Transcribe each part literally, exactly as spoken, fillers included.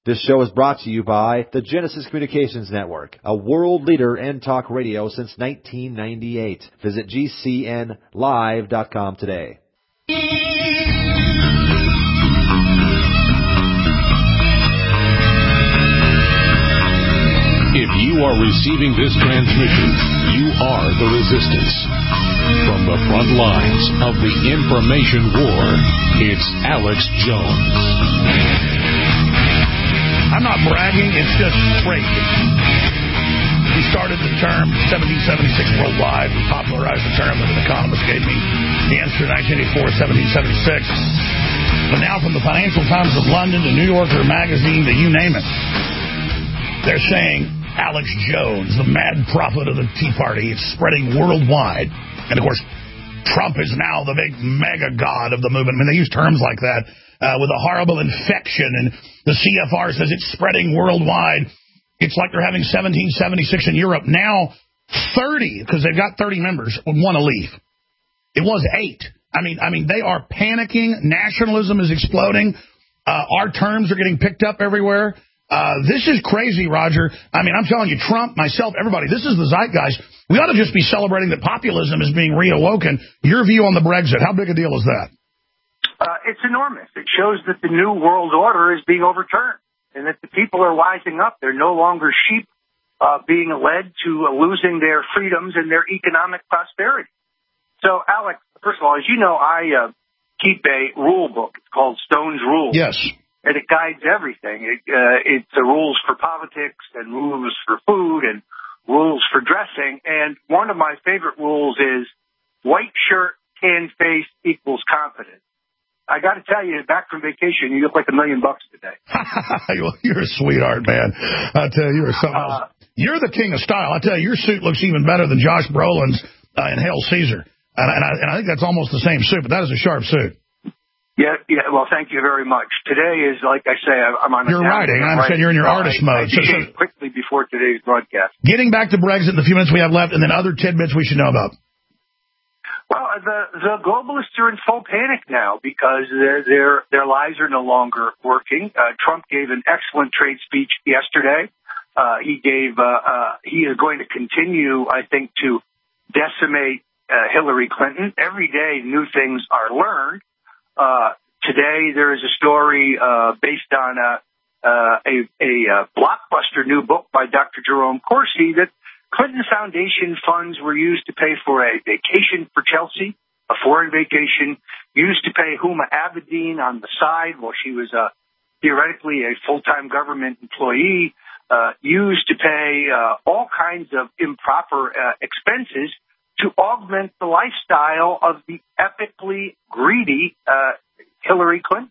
This show is brought to you by the Genesis Communications Network, a world leader in talk radio since nineteen ninety-eight. Visit G C N live dot com today. If you are receiving this transmission, you are the resistance. From the front lines of the information war, it's Alex Jones. I'm not bragging, it's just crazy. We started the term seventeen seventy-six worldwide. We popularized the term that an economist gave me the answer in nineteen eighty-four, seventeen seventy-six. But now from the Financial Times of London to New Yorker Magazine to you name it, they're saying Alex Jones, the mad prophet of the Tea Party, it's spreading worldwide. And, of course, Trump is now the big mega god of the movement. I mean, they use terms like that uh, with a horrible infection. And the C F R says it's spreading worldwide. It's like they're having seventeen seventy-six in Europe. Now, thirty, because they've got thirty members, want to leave. It was eight. I mean, I mean, they are panicking. Nationalism is exploding. Uh, our terms are getting picked up everywhere. Uh, this is crazy, Roger. I mean, I'm telling you, Trump, myself, everybody, this is the zeitgeist. We ought to just be celebrating that populism is being reawoken. Your view on the Brexit, how big a deal is that? Uh, it's enormous. It shows that the new world order is being overturned and that the people are wising up. They're no longer sheep uh, being led to uh, losing their freedoms and their economic prosperity. So, Alex, first of all, as you know, I uh, keep a rule book. It's called Stone's Rules. Yes. And it guides everything. It, uh, it's the rules for politics and rules for food and rules for dressing. And one of my favorite rules is white shirt, tan face equals confidence. I got to tell you, back from vacation, you look like a million bucks today. You're a sweetheart, man. I tell you, you're something else. Uh, you're the king of style. I tell you, your suit looks even better than Josh Brolin's uh, in Hail Caesar. And, and, I, and I think that's almost the same suit, but that is a sharp suit. Yeah, yeah. Well, thank you very much. Today is, like I say, I'm on. You're writing. I understand you're in your no, artist I, mode. I so, so quickly before today's broadcast. Getting back to Brexit in the few minutes we have left, and then other tidbits we should know about. Well, the the globalists are in full panic now because their their their lives are no longer working. Uh, Trump gave an excellent trade speech yesterday. Uh, he gave. Uh, uh, he is going to continue, I think, to decimate uh, Hillary Clinton. Every day, new things are learned. Uh, today there is a story, uh, based on a, uh, a, a, uh, blockbuster new book by Doctor Jerome Corsi that Clinton Foundation funds were used to pay for a vacation for Chelsea, a foreign vacation, used to pay Huma Abedin on the side while she was, uh, theoretically a full-time government employee, uh, used to pay, uh, all kinds of improper, uh, expenses to augment the lifestyle of the epically greedy uh, Hillary Clinton.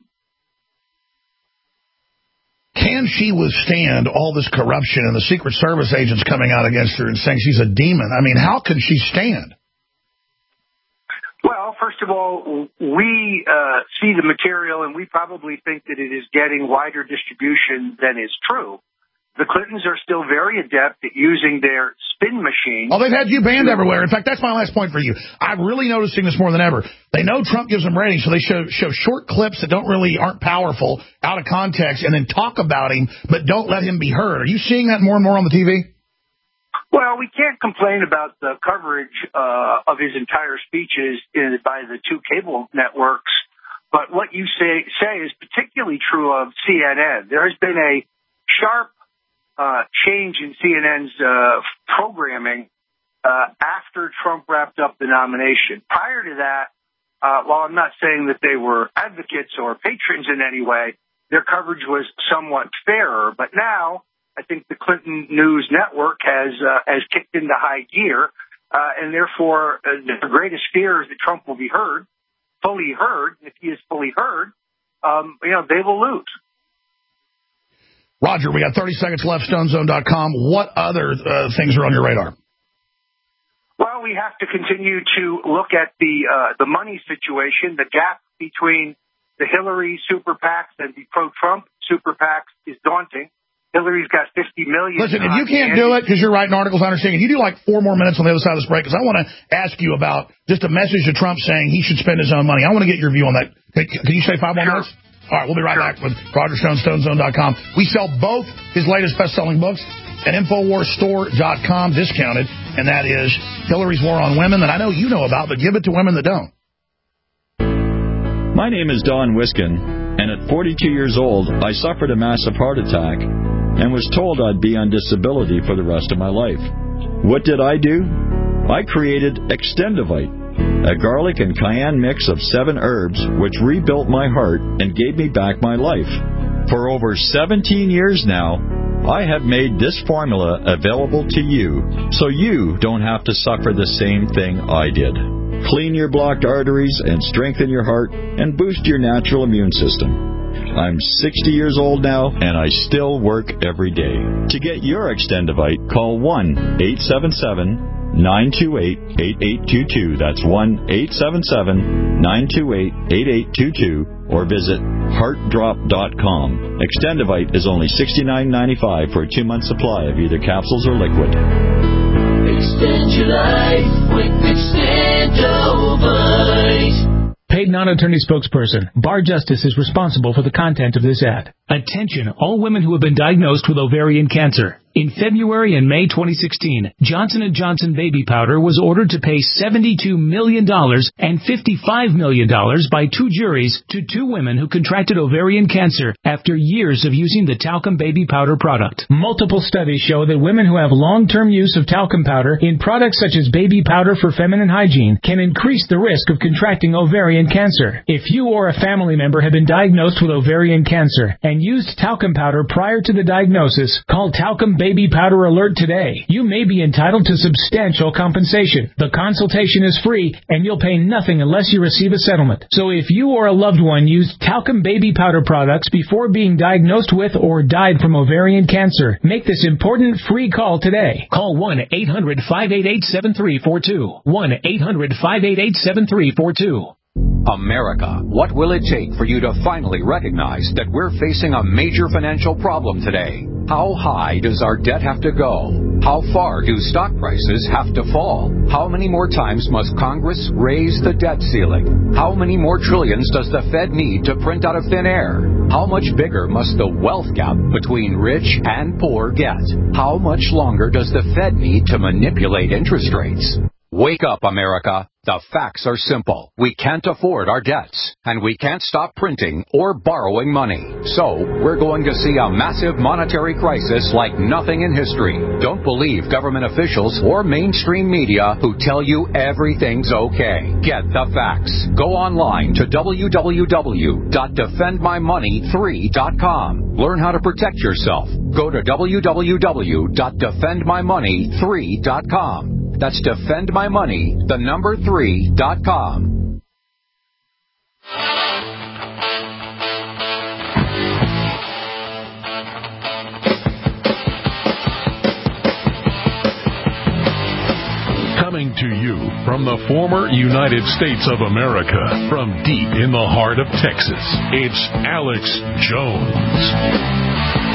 Can she withstand all this corruption and the Secret Service agents coming out against her and saying she's a demon? I mean, how can she stand? Well, first of all, we uh, see the material and we probably think that it is getting wider distribution than is true. The Clintons are still very adept at using their spin machine. Oh, they've had you banned everywhere. In fact, that's my last point for you. I'm really noticing this more than ever. They know Trump gives them ratings, so they show show short clips that don't really aren't powerful, out of context, and then talk about him, but don't let him be heard. Are you seeing that more and more on the T V? Well, we can't complain about the coverage uh, of his entire speeches in, by the two cable networks, but what you say say is particularly true of C N N. There has been a sharp Uh, change in C N N's uh, programming uh, after Trump wrapped up the nomination. Prior to that, uh, while I'm not saying that they were advocates or patrons in any way, their coverage was somewhat fairer. But now, I think the Clinton News Network has uh, has kicked into high gear, uh, and therefore uh, the greatest fear is that Trump will be heard, fully heard. If he is fully heard, um, you know, they will lose. Roger, we got thirty seconds left, stone zone dot com. What other uh, things are on your radar? Well, we have to continue to look at the uh, the money situation. The gap between the Hillary super PACs and the pro-Trump super PACs is daunting. Hillary's got fifty million dollars. Listen, if you can't do it because you're writing articles, I understand. Can you do like four more minutes on the other side of this break? Because I want to ask you about just a message to Trump saying he should spend his own money. I want to get your view on that. Can you say five more sure. minutes? All right, we'll be right back with Roger Stone, stone zone dot com. We sell both his latest best-selling books at infowars store dot com, discounted, and that is Hillary's War on Women that I know you know about, but give it to women that don't. My name is Don Wiskin, and at forty-two years old, I suffered a massive heart attack and was told I'd be on disability for the rest of my life. What did I do? I created Extendivite, a garlic and cayenne mix of seven herbs which rebuilt my heart and gave me back my life. For over seventeen years now, I have made this formula available to you so you don't have to suffer the same thing I did. Clean your blocked arteries and strengthen your heart and boost your natural immune system. I'm sixty years old now, and I still work every day. To get your Extendivite, call one eight seven seven, nine two eight, eight eight two two. That's one eight seven seven, nine two eight, eight eight two two, or visit heart drop dot com. Extendivite is only sixty-nine ninety-five for a two-month supply of either capsules or liquid. Extend your life with Extendivite. Paid non-attorney spokesperson. Bar Justice is responsible for the content of this ad. Attention, all women who have been diagnosed with ovarian cancer. In February and May twenty sixteen, Johnson and Johnson baby powder was ordered to pay seventy-two million dollars and fifty-five million dollars by two juries to two women who contracted ovarian cancer after years of using the talcum baby powder product. Multiple studies show that women who have long-term use of talcum powder in products such as baby powder for feminine hygiene can increase the risk of contracting ovarian cancer. If you or a family member have been diagnosed with ovarian cancer and used talcum powder prior to the diagnosis, call Talcum Baby Powder Alert today. You may be entitled to substantial compensation. The consultation is free, and you'll pay nothing unless you receive a settlement. So if you or a loved one used talcum baby powder products before being diagnosed with or died from ovarian cancer, make this important free call today. Call one eight hundred, five eight eight, seven three four two. one eight hundred, five eight eight, seven three four two. America, what will it take for you to finally recognize that we're facing a major financial problem today? How high does our debt have to go? How far do stock prices have to fall? How many more times must Congress raise the debt ceiling? How many more trillions does the Fed need to print out of thin air? How much bigger must the wealth gap between rich and poor get? How much longer does the Fed need to manipulate interest rates? Wake up, America. The facts are simple. We can't afford our debts, and we can't stop printing or borrowing money. So, we're going to see a massive monetary crisis like nothing in history. Don't believe government officials or mainstream media who tell you everything's okay. Get the facts. Go online to w w w dot defend my money three dot com. Learn how to protect yourself. Go to w w w dot defend my money three dot com. That's defend my money, the number three dot com. Coming to you from the former United States of America, from deep in the heart of Texas, it's Alex Jones.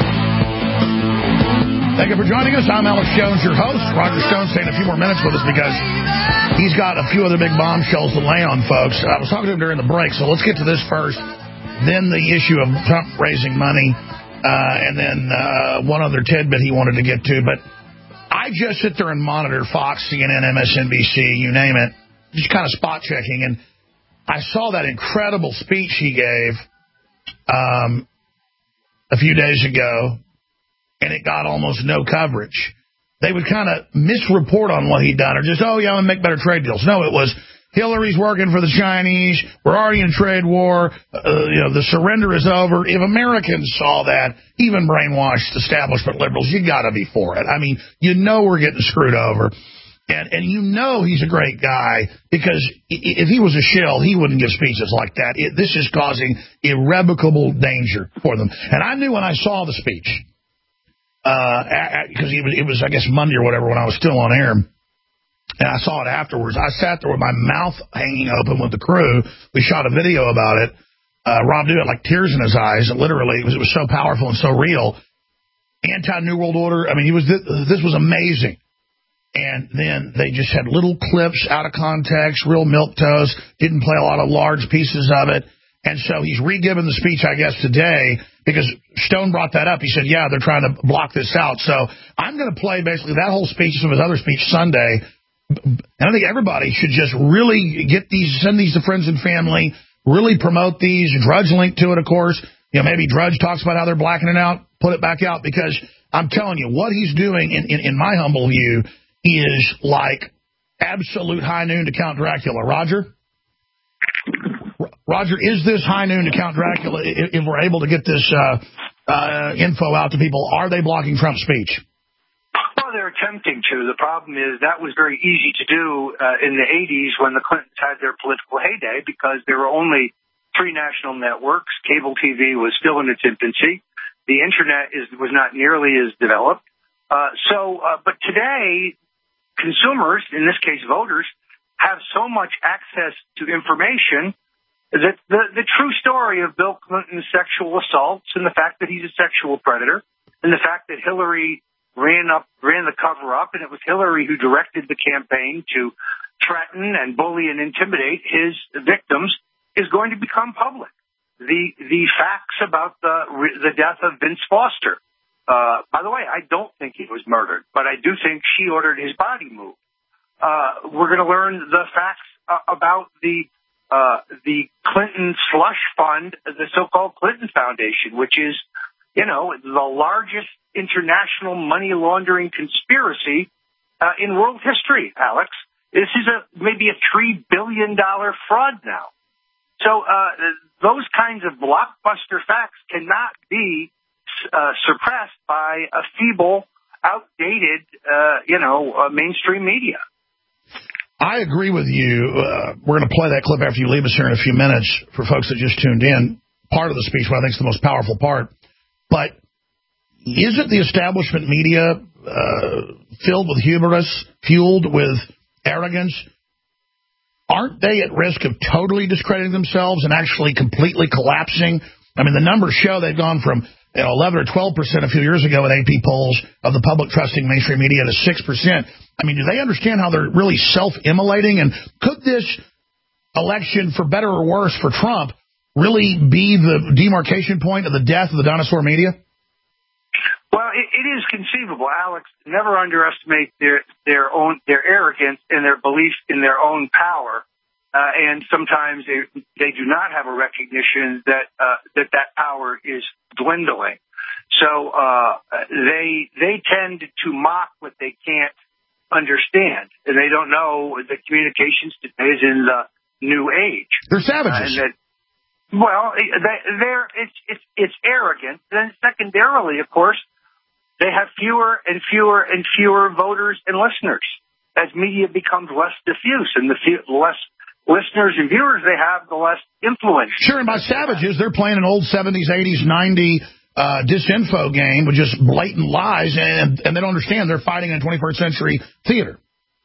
Thank you for joining us. I'm Alex Jones, your host. Roger Stone staying a few more minutes with us because he's got a few other big bombshells to lay on, folks. I was talking to him during the break, so let's get to this first. Then the issue of Trump raising money, uh, and then uh, one other tidbit he wanted to get to. But I just sit there and monitor Fox, C N N, M S N B C, you name it, just kind of spot checking. And I saw that incredible speech he gave um, a few days ago, and it got almost no coverage. They would kind of misreport on what he'd done, or just, oh, yeah, I'm going to make better trade deals. No, it was, Hillary's working for the Chinese, we're already in a trade war, uh, you know, the surrender is over. If Americans saw that, even brainwashed establishment liberals, you got to be for it. I mean, you know we're getting screwed over. And, and you know he's a great guy, because if he was a shill, he wouldn't give speeches like that. It, this is causing irrevocable danger for them. And I knew when I saw the speech, because uh, it was, it was, I guess, Monday or whatever when I was still on air, and I saw it afterwards. I sat there with my mouth hanging open with the crew. We shot a video about it. Uh, Rob did it like tears in his eyes. And literally, it was, it was so powerful and so real. Anti-New World Order. I mean, he was this was amazing. And then they just had little clips out of context, real milquetoast, didn't play a lot of large pieces of it. And so he's re-given the speech, I guess, today, because Stone brought that up. He said, yeah, they're trying to block this out. So I'm going to play basically that whole speech, some of his other speech Sunday. And I think everybody should just really get these, send these to friends and family, really promote these. Drudge link to it, of course. You know, maybe Drudge talks about how they're blacking it out, put it back out, because I'm telling you, what he's doing, in, in, in my humble view, is like absolute high noon to Count Dracula. Roger? Roger, is this high noon to Count Dracula if, if we're able to get this uh, uh, info out to people? Are they blocking Trump's speech? Well, they're attempting to. The problem is that was very easy to do uh, in the eighties when the Clintons had their political heyday, because there were only three national networks. Cable T V was still in its infancy. The Internet is, was not nearly as developed. Uh, so, uh, but today, consumers, in this case voters, have so much access to information that the, the true story of Bill Clinton's sexual assaults and the fact that he's a sexual predator and the fact that Hillary ran up, ran the cover up, and it was Hillary who directed the campaign to threaten and bully and intimidate his victims is going to become public. The, the facts about the, the death of Vince Foster. Uh, by the way, I don't think he was murdered, but I do think she ordered his body moved. Uh, we're going to learn the facts uh, about the Uh, the Clinton slush fund, the so-called Clinton Foundation, which is, you know, the largest international money laundering conspiracy uh, in world history, Alex. This is a maybe a three billion dollars fraud now. So uh, those kinds of blockbuster facts cannot be uh, suppressed by a feeble, outdated, uh, you know, uh, mainstream media. I agree with you. Uh, we're going to play that clip after you leave us here in a few minutes for folks that just tuned in. Part of the speech, what I think is the most powerful part. But isn't the establishment media uh, filled with hubris, fueled with arrogance? Aren't they at risk of totally discrediting themselves and actually completely collapsing? I mean, the numbers show they've gone from you know, eleven or twelve percent a few years ago in A P polls of the public trusting mainstream media to six percent. I mean, do they understand how they're really self-immolating? And could this election, for better or worse, for Trump, really be the demarcation point of the death of the dinosaur media? Well, it, it is conceivable, Alex. Never underestimate their their own their arrogance and their belief in their own power. Uh, and sometimes they, they do not have a recognition that uh, that that power is dwindling. So uh, they they tend to mock what they can't understand, and they don't know that communications today is in the new age. They're savages. Uh, and that, well, they, they're it's it's it's arrogant. Then secondarily, of course, they have fewer and fewer and fewer voters and listeners as media becomes less diffuse, and the few, less listeners and viewers they have, the less influence. Sure, and by savages, they're playing an old seventies, eighties, nineties uh, disinfo game with just blatant lies, and, and they don't understand they're fighting in twenty-first century theater.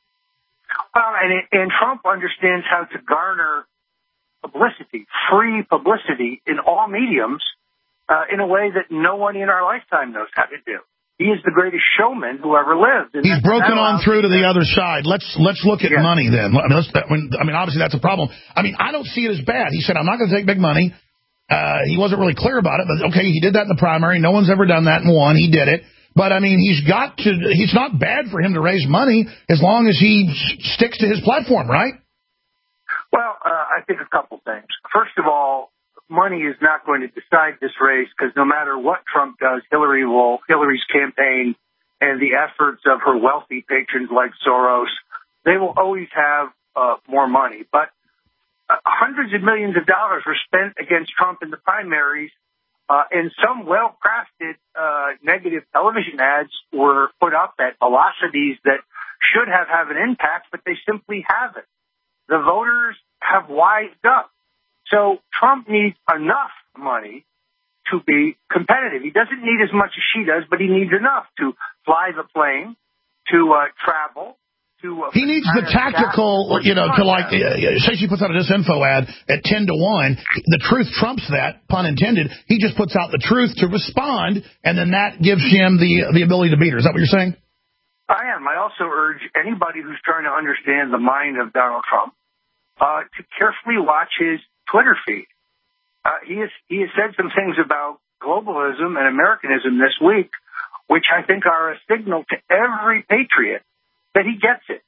Well, and, and Trump understands how to garner publicity, free publicity in all mediums uh, in a way that no one in our lifetime knows how to do. He is the greatest showman who ever lived. And He's broken on through to the other side. Let's let's look at yeah. money then. I mean, let's, I mean, I mean, obviously that's a problem. I mean, I don't see it as bad. He said, I'm not going to take big money. Uh, he wasn't really clear about it, but okay, he did that in the primary. No one's ever done that and won. He did it. But, I mean, he's got to, he's not bad for him to raise money as long as he sticks to his platform, right? Well, uh, I think a couple things. First of all, money is not going to decide this race, because no matter what Trump does, Hillary will, Hillary's campaign and the efforts of her wealthy patrons like Soros, they will always have uh, more money. But uh, hundreds of millions of dollars were spent against Trump in the primaries, uh, and some well-crafted uh, negative television ads were put up at velocities that should have had an impact, but they simply haven't. The voters have wised up. So Trump needs enough money to be competitive. He doesn't need as much as she does, but he needs enough to fly the plane, to uh, travel, to... Uh, he needs the tactical, you know, to like, uh, say she puts out a disinfo ad at ten to one, the truth trumps that, pun intended. He just puts out the truth to respond, and then that gives him the the ability to beat her. Is that what you're saying? I am. I also urge anybody who's trying to understand the mind of Donald Trump uh, to carefully watch his Twitter feed. Uh, he has he has said some things about globalism and Americanism this week, which I think are a signal to every patriot that he gets it.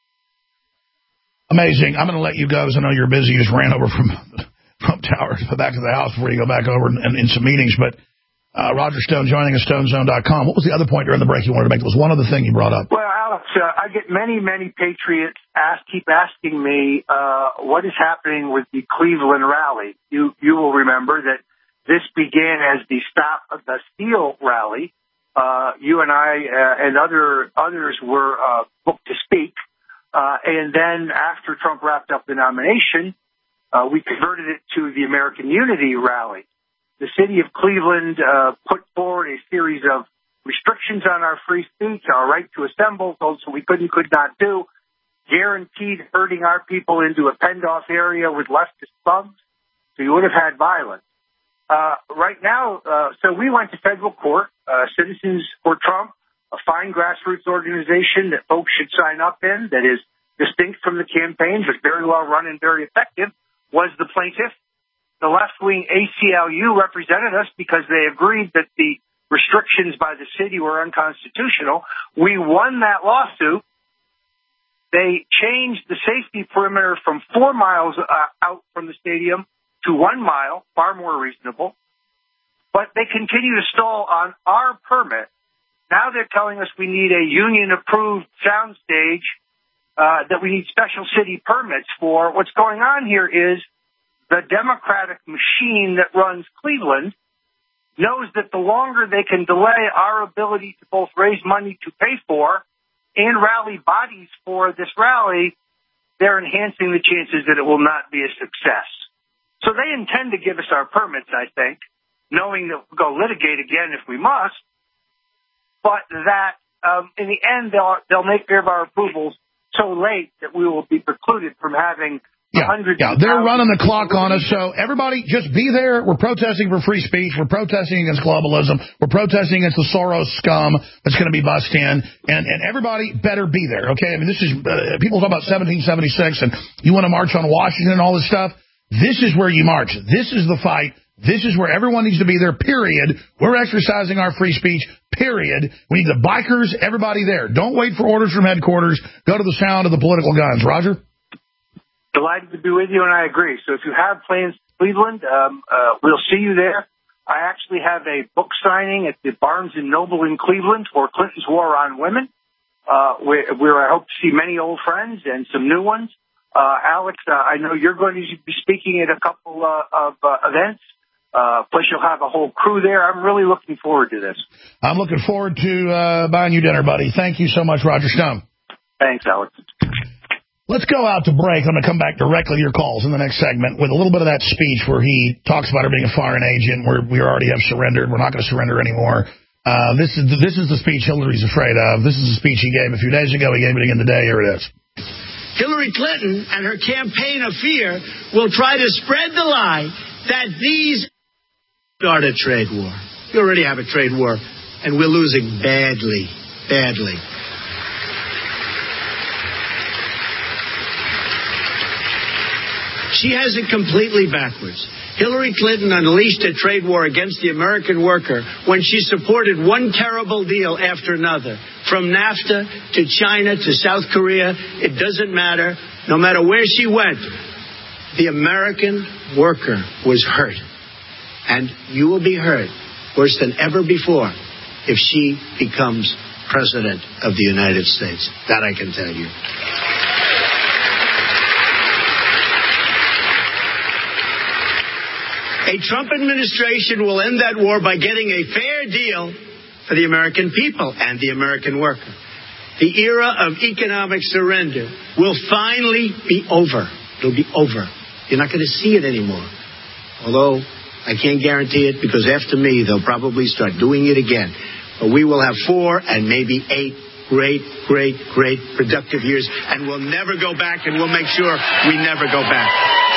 Amazing. I'm going to let you go because I know you're busy. You just ran over from Trump Tower to the back of the house before you go back over and, and in some meetings. But uh, Roger Stone joining us, stone zone dot com. What was the other point during the break you wanted to make? There was one other thing you brought up. Well, Alex, uh, I get many, many patriots ask, keep asking me uh, what is happening with the Cleveland rally. You you will remember that this began as the Stop the Steal rally. Uh, you and I uh, and other others were uh, booked to speak. Uh, and then after Trump wrapped up the nomination, uh, we converted it to the American Unity rally. The city of Cleveland uh, put forward a series of restrictions on our free speech, our right to assemble, so we could and could not do, guaranteed herding our people into a penned-off area with leftist thugs, so you would have had violence. Uh, right now, uh, so we went to federal court, uh, Citizens for Trump, a fine grassroots organization that folks should sign up in that is distinct from the campaign, but very well run and very effective, was the plaintiff. The left-wing A C L U represented us because they agreed that the restrictions by the city were unconstitutional. We won that lawsuit. They changed the safety perimeter from four miles uh, out from the stadium to one mile, far more reasonable. But they continue to stall on our permit. Now they're telling us we need a union-approved soundstage, uh, that we need special city permits for. What's going on here is the Democratic machine that runs Cleveland knows that the longer they can delay our ability to both raise money to pay for and rally bodies for this rally, they're enhancing the chances that it will not be a success. So they intend to give us our permits, I think, knowing that we'll go litigate again if we must, but that um, in the end they'll, they'll make their of our approvals so late that we will be precluded from having Yeah, yeah, they're running the clock on us, so everybody just be there. We're protesting for free speech. We're protesting against globalism. We're protesting against the Soros scum that's going to be bussed in, and, and everybody better be there, okay? I mean, this is, uh, people talk about seventeen seventy-six, and you want to march on Washington and all this stuff. This is where you march. This is the fight. This is where everyone needs to be there, period. We're exercising our free speech, period. We need the bikers, everybody there. Don't wait for orders from headquarters. Go to the sound of the political guns. Roger? Delighted to be with you, and I agree. So if you have plans to Cleveland, um, uh, we'll see you there. I actually have a book signing at the Barnes and Noble in Cleveland for Clinton's War on Women, uh, where, where I hope to see many old friends and some new ones. Uh, Alex, uh, I know you're going to be speaking at a couple uh, of uh, events. Uh, plus, you'll have a whole crew there. I'm really looking forward to this. I'm looking forward to uh, buying you dinner, buddy. Thank you so much, Roger Stone. Thanks, Alex. Let's go out to break. I'm going to come back directly to your calls in the next segment with a little bit of that speech where he talks about her being a foreign agent, where we already have surrendered. We're not going to surrender anymore. Uh, this is the, this is the speech Hillary's afraid of. This is the speech he gave a few days ago. He gave it again today. Here it is. Hillary Clinton and her campaign of fear will try to spread the lie that these start a trade war. You already have a trade war, and we're losing badly, badly. She has it completely backwards. Hillary Clinton unleashed a trade war against the American worker when she supported one terrible deal after another. From NAFTA to China to South Korea, it doesn't matter. No matter where she went, the American worker was hurt. And you will be hurt worse than ever before if she becomes president of the United States. That I can tell you. A Trump administration will end that war by getting a fair deal for the American people and the American worker. The era of economic surrender will finally be over. It'll be over. You're not going to see it anymore. Although I can't guarantee it because after me, they'll probably start doing it again. But we will have four and maybe eight great, great, great productive years, and we'll never go back, and we'll make sure we never go back.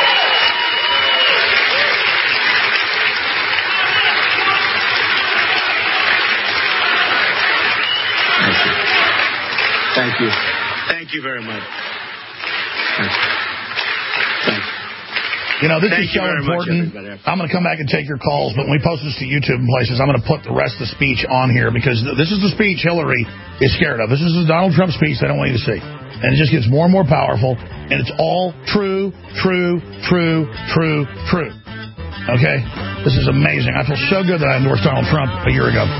Thank you. Thank you very much. Thank you. Thank you. You know, this Thank is so important. Much, I'm going to come back and take your calls, but when we post this to YouTube and places, I'm going to put the rest of the speech on here because this is the speech Hillary is scared of. This is the Donald Trump speech they don't want you to see. And it just gets more and more powerful, and it's all true, true, true, true, true. Okay? This is amazing. I feel so good that I endorsed Donald Trump a year ago.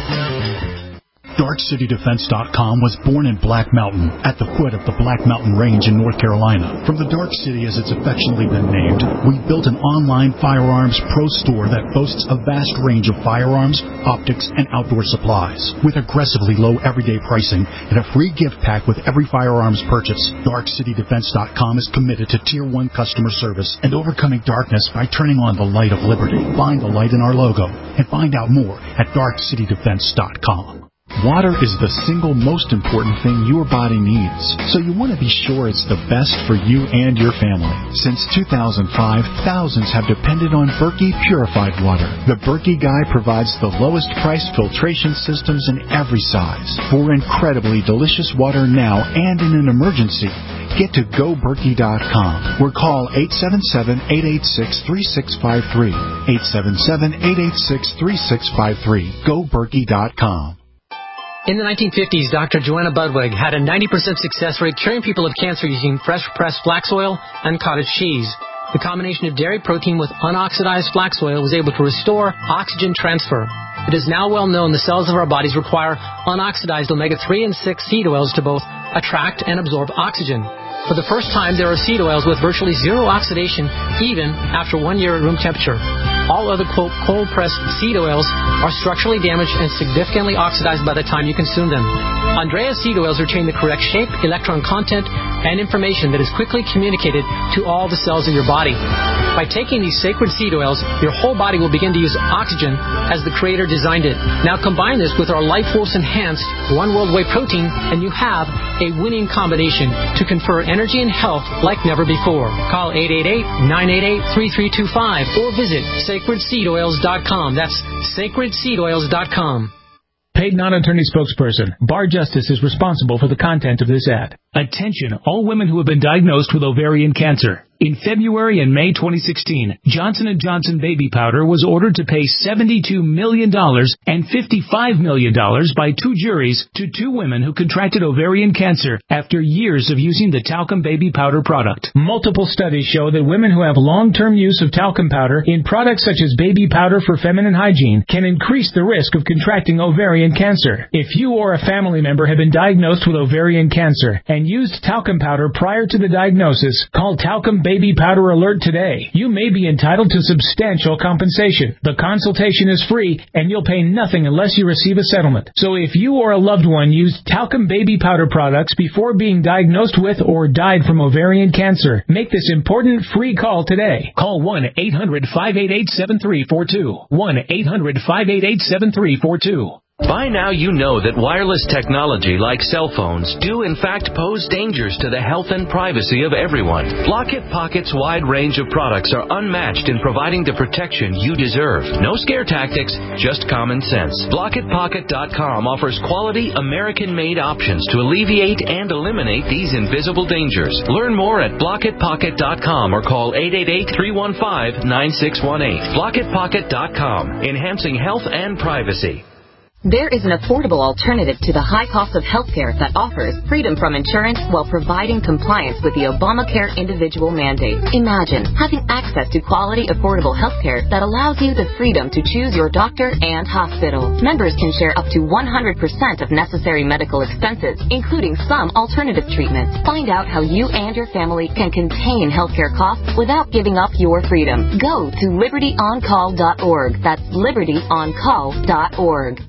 Dark City Defense dot com was born in Black Mountain, at the foot of the Black Mountain Range in North Carolina. From the Dark City, as it's affectionately been named, we built an online firearms pro store that boasts a vast range of firearms, optics, and outdoor supplies. With aggressively low everyday pricing and a free gift pack with every firearms purchase, Dark City Defense dot com is committed to Tier one customer service and overcoming darkness by turning on the light of liberty. Find the light in our logo and find out more at Dark City Defense dot com. Water is the single most important thing your body needs, so you want to be sure it's the best for you and your family. Since two thousand five, thousands have depended on Berkey purified water. The Berkey Guy provides the lowest price filtration systems in every size. For incredibly delicious water now and in an emergency, get to go berkey dot com or call eight seven seven, eight eight six, three six five three. eight seven seven, eight eight six, three six five three. go berkey dot com. In the nineteen fifties, Doctor Joanna Budwig had a ninety percent success rate curing people of cancer using fresh-pressed flax oil and cottage cheese. The combination of dairy protein with unoxidized flax oil was able to restore oxygen transfer. It is now well known the cells of our bodies require unoxidized omega three and six seed oils to both attract and absorb oxygen. For the first time, there are seed oils with virtually zero oxidation, even after one year at room temperature. All other, quote, cold-pressed seed oils are structurally damaged and significantly oxidized by the time you consume them. Andrea seed oils retain the correct shape, electron content, and information that is quickly communicated to all the cells in your body. By taking these sacred seed oils, your whole body will begin to use oxygen as the Creator designed it. Now combine this with our Life Force Enhanced One World Whey Protein, and you have a winning combination to confer energy and health like never before. Call eight eight eight, nine eight eight, three three two five or visit sacred seed oils dot com. That's sacred seed oils dot com. Paid non-attorney spokesperson. Bar Justice is responsible for the content of this ad. Attention, all women who have been diagnosed with ovarian cancer. In February and May twenty sixteen, Johnson and Johnson baby powder was ordered to pay seventy-two million dollars and fifty-five million dollars by two juries to two women who contracted ovarian cancer after years of using the talcum baby powder product. Multiple studies show that women who have long-term use of talcum powder in products such as baby powder for feminine hygiene can increase the risk of contracting ovarian cancer. If you or a family member have been diagnosed with ovarian cancer and used talcum powder prior to the diagnosis, call Talcum Baby Powder Alert today. You may be entitled to substantial compensation. The consultation is free, and you'll pay nothing unless you receive a settlement. So if you or a loved one used talcum baby powder products before being diagnosed with or died from ovarian cancer, make this important free call today. Call one eight hundred, five eight eight, seven three four two. one eight hundred, five eight eight, seven three four two. By now you know that wireless technology like cell phones do in fact pose dangers to the health and privacy of everyone. Block-It Pocket's wide range of products are unmatched in providing the protection you deserve. No scare tactics, just common sense. Block It Pocket dot com offers quality American-made options to alleviate and eliminate these invisible dangers. Learn more at Block It Pocket dot com or call eight eight eight, three one five, nine six one eight. Block It Pocket dot com, enhancing health and privacy. There is an affordable alternative to the high cost of health care that offers freedom from insurance while providing compliance with the Obamacare individual mandate. Imagine having access to quality, affordable health care that allows you the freedom to choose your doctor and hospital. Members can share up to one hundred percent of necessary medical expenses, including some alternative treatments. Find out how you and your family can contain healthcare costs without giving up your freedom. Go to liberty on call dot org. That's liberty on call dot org.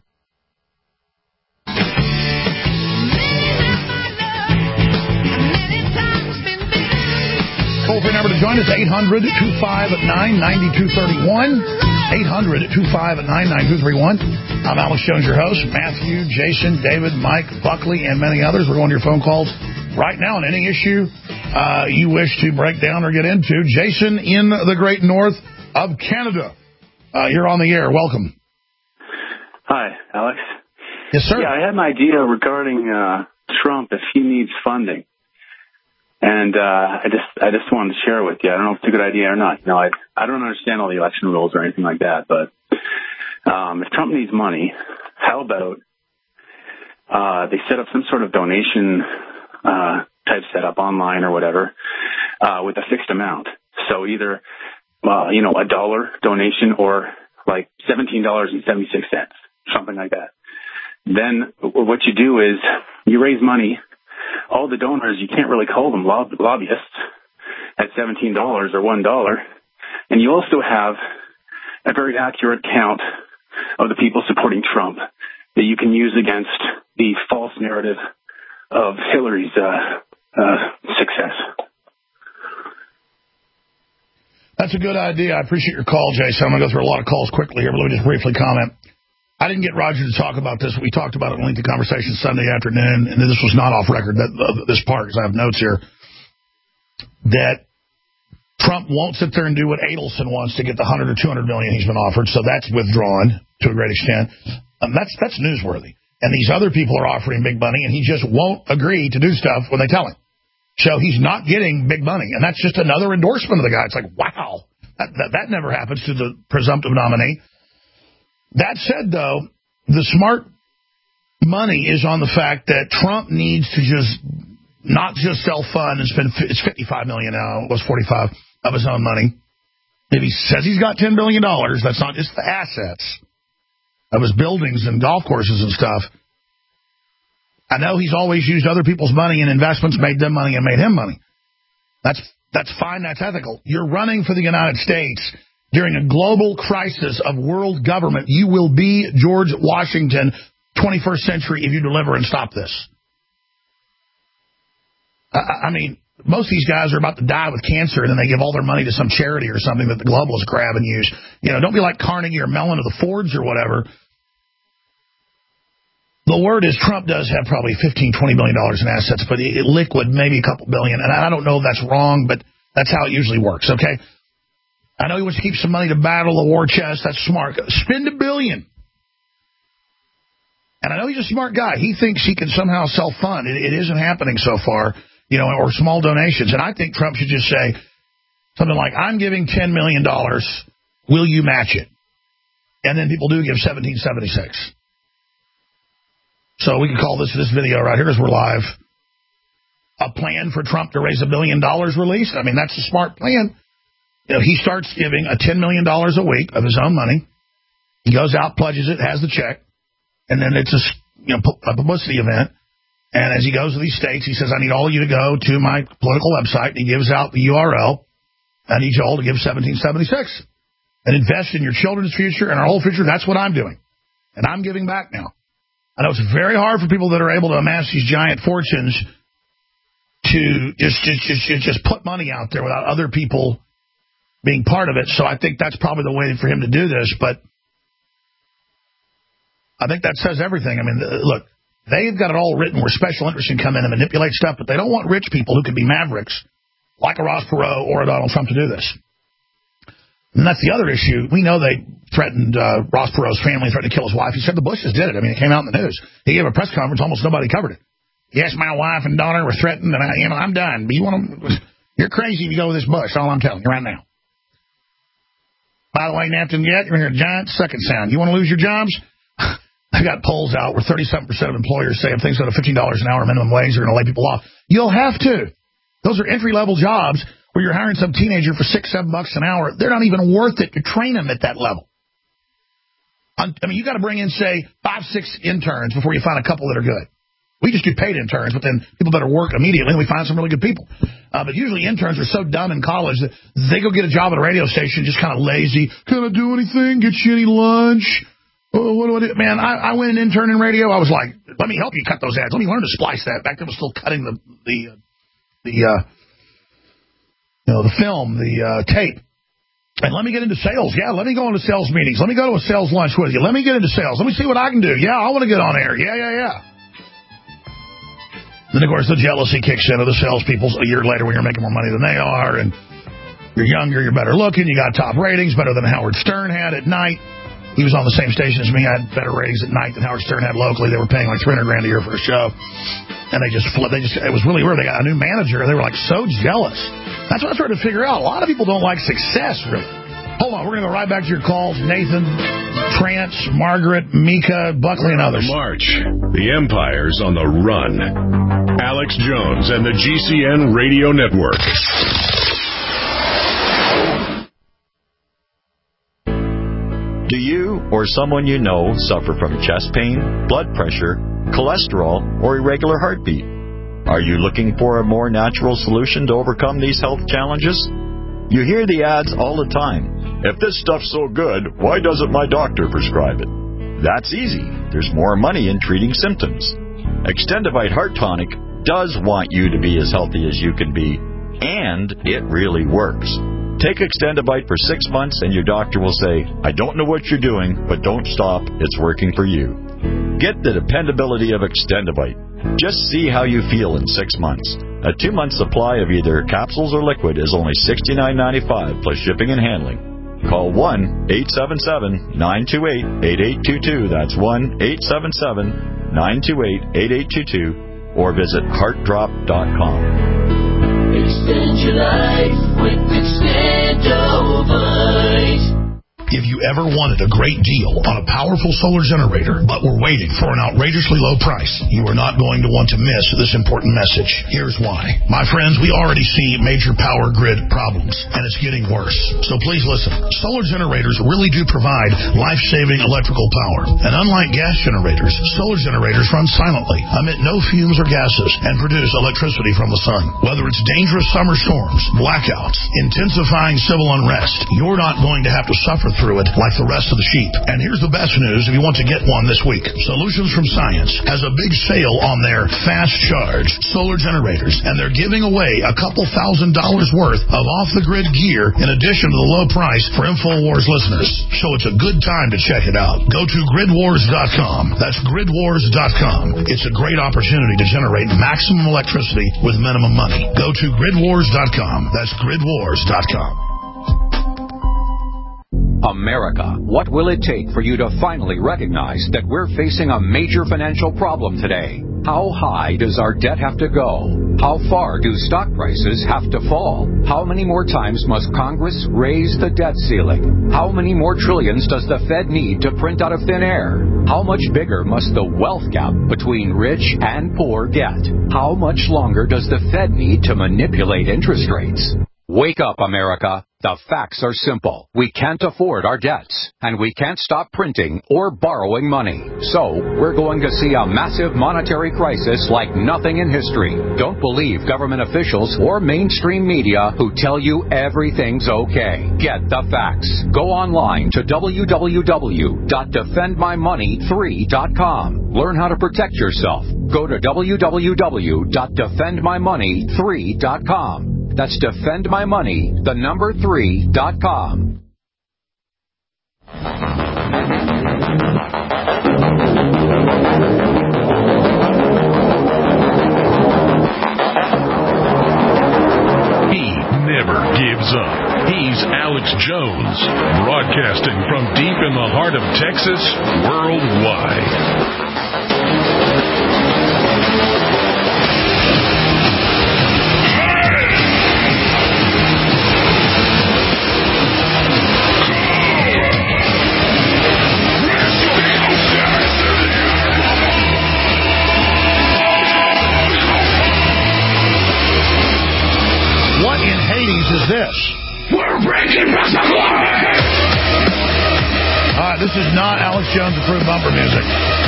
Toll-free number to join us, eight hundred, two five nine, nine two three one. eight hundred, two five nine, nine two three one. I'm Alex Jones, your host. Matthew, Jason, David, Mike, Buckley, and many others. We're going to your phone calls right now on any issue uh, you wish to break down or get into. Jason in the great north of Canada. Uh, you're on the air. Welcome. Hi, Alex. Yes, sir. Yeah, I had an idea regarding uh, Trump if he needs funding. And uh, I just I just wanted to share it with you. I don't know if it's a good idea or not. You know, I I don't understand all the election rules or anything like that, but um, if Trump needs money, how about uh, they set up some sort of donation uh, type setup online or whatever uh, with a fixed amount. So either uh, you know a dollar donation or like seventeen dollars and seventy six cents, something like that. Then what you do is you raise money. All the donors, you can't really call them lob- lobbyists at seventeen dollars or one dollar. And you also have a very accurate count of the people supporting Trump that you can use against the false narrative of Hillary's uh, uh, success. That's a good idea. I appreciate your call, Jason. I'm going to go through a lot of calls quickly here, but let me just briefly comment. I didn't get Roger to talk about this. We talked about it in a lengthy conversation Sunday afternoon, and this was not off record, that, uh, this part, because I have notes here, that Trump won't sit there and do what Adelson wants to get the one hundred or two hundred million he's been offered, so that's withdrawn to a great extent. Um, that's that's newsworthy. And these other people are offering big money, and he just won't agree to do stuff when they tell him. So he's not getting big money, and that's just another endorsement of the guy. It's like, wow, that, that, that never happens to the presumptive nominee. That said, though, the smart money is on the fact that Trump needs to just not just self-fund and spend, it's fifty-five million dollars now, it was forty-five of his own money. If he says he's got ten billion dollars, that's not just the assets of his buildings and golf courses and stuff. I know he's always used other people's money and investments, made them money and made him money. That's that's fine, that's ethical. You're running for the United States during a global crisis of world government. You will be George Washington, twenty-first century, if you deliver and stop this. I, I mean, most of these guys are about to die with cancer, and then they give all their money to some charity or something that the globalists grab and use. You know, don't be like Carnegie or Mellon or the Fords or whatever. The word is Trump does have probably fifteen, twenty billion dollars in assets, but it, it liquid, maybe a couple billion. And I don't know if that's wrong, but that's how it usually works, okay? I know he wants to keep some money to battle the war chest. That's smart. Spend a billion. And I know he's a smart guy. He thinks he can somehow self-fund. It, it isn't happening so far, you know, or small donations. And I think Trump should just say something like, I'm giving ten million dollars. Will you match it? And then people do give seventeen seventy-six. So we can call this this video right here as we're live a plan for Trump to raise a billion dollars release. I mean, that's a smart plan. You know, he starts giving a ten million dollars a week of his own money. He goes out, pledges it, has the check, and then it's a, you know, a publicity event. And as he goes to these states, he says, I need all of you to go to my political website. And he gives out the U R L. I need you all to give seventeen seventy-six and invest in your children's future and our whole future. That's what I'm doing. And I'm giving back now. I know it's very hard for people that are able to amass these giant fortunes to just just just, just put money out there without other people being part of it. So I think that's probably the way for him to do this. But I think that says everything. I mean, look, they've got it all written where special interests can come in and manipulate stuff, but they don't want rich people who could be mavericks like a Ross Perot or a Donald Trump to do this. And that's the other issue. We know they threatened uh, Ross Perot's family, threatened to kill his wife. He said the Bushes did it. I mean, it came out in the news. He gave a press conference. Almost nobody covered it. Yes, my wife and daughter were threatened, and I, you know, I'm done. But you want to? You're crazy if you go with this Bush. All I'm telling you right now. By the way, Napton, yet you're in a giant second sound. You want to lose your jobs? I got polls out where thirty-seven percent of employers say if things go to fifteen dollars an hour minimum wage, they're going to lay people off. You'll have to. Those are entry-level jobs where you're hiring some teenager for six, seven bucks an hour. They're not even worth it to train them at that level. I mean, you got to bring in, say, five, six interns before you find a couple that are good. We just do paid interns, but then people better work immediately, and we find some really good people. Uh, but usually interns are so dumb in college that they go get a job at a radio station, just kind of lazy. Can I do anything? Get you any lunch? Oh, what do I do? Man, I, I went an intern in radio. I was like, let me help you cut those ads. Let me learn to splice that. Back then, I was still cutting the the the uh, you know the film, the uh, tape. And let me get into sales. Yeah, let me go into sales meetings. Let me go to a sales lunch with you. Let me get into sales. Let me see what I can do. Yeah, I want to get on air. Yeah, yeah, yeah. Then, of course, the jealousy kicks in of the salespeople a year later when you're making more money than they are, and you're younger, you're better looking, you got top ratings, better than Howard Stern had at night. He was on the same station as me. I had better ratings at night than Howard Stern had locally. They were paying like three hundred grand a year for a show. and they just flipped. They just it was really weird. They got a new manager. They were like so jealous. That's what I started to figure out. A lot of people don't like success, really. Hold on, we're going to go right back to your calls. Nathan, Trance, Margaret, Mika, Buckley, and others. March. The Empire's on the run. Alex Jones and the G C N Radio Network. Do you or someone you know suffer from chest pain, blood pressure, cholesterol, or irregular heartbeat? Are you looking for a more natural solution to overcome these health challenges? You hear the ads all the time. If this stuff's so good, why doesn't my doctor prescribe it? That's easy. There's more money in treating symptoms. Extendivite Heart Tonic does want you to be as healthy as you can be, and it really works. Take Extendivite for six months and your doctor will say, I don't know what you're doing, but don't stop. It's working for you. Get the dependability of Extendivite. Just see how you feel in six months. A two-month supply of either capsules or liquid is only sixty-nine ninety-five plus shipping and handling. Call one eight seven seven, nine two eight, eight eight two two. That's one eight seven seven, nine two eight, eight eight two two. Or visit heart drop dot com. Extend your life with Extendivite. If you ever wanted a great deal on a powerful solar generator, but were waiting for an outrageously low price, you are not going to want to miss this important message. Here's why. My friends, we already see major power grid problems, and it's getting worse. So please listen. Solar generators really do provide life-saving electrical power. And unlike gas generators, solar generators run silently, emit no fumes or gases, and produce electricity from the sun. Whether it's dangerous summer storms, blackouts, intensifying civil unrest, you're not going to have to suffer through it like the rest of the sheep. And here's the best news if you want to get one this week. Solutions from Science has a big sale on their fast charge solar generators, and they're giving away a couple thousand dollars worth of off-the-grid gear in addition to the low price for InfoWars listeners. So it's a good time to check it out. Go to grid wars dot com. That's grid wars dot com. It's a great opportunity to generate maximum electricity with minimum money. Go to grid wars dot com. That's grid wars dot com. America, what will it take for you to finally recognize that we're facing a major financial problem today? How high does our debt have to go? How far do stock prices have to fall? How many more times must Congress raise the debt ceiling? How many more trillions does the Fed need to print out of thin air? How much bigger must the wealth gap between rich and poor get? How much longer does the Fed need to manipulate interest rates? Wake up, America. The facts are simple. We can't afford our debts, and we can't stop printing or borrowing money. So, we're going to see a massive monetary crisis like nothing in history. Don't believe government officials or mainstream media who tell you everything's okay. Get the facts. Go online to w w w dot defend my money three dot com. Learn how to protect yourself. Go to w w w dot defend my money three dot com. That's defend my money, the number three dot com. He never gives up. He's Alex Jones, broadcasting from deep in the heart of Texas, worldwide. Is this? We're breaking Wrestling! All right, this is not Alex Jones approved bumper music.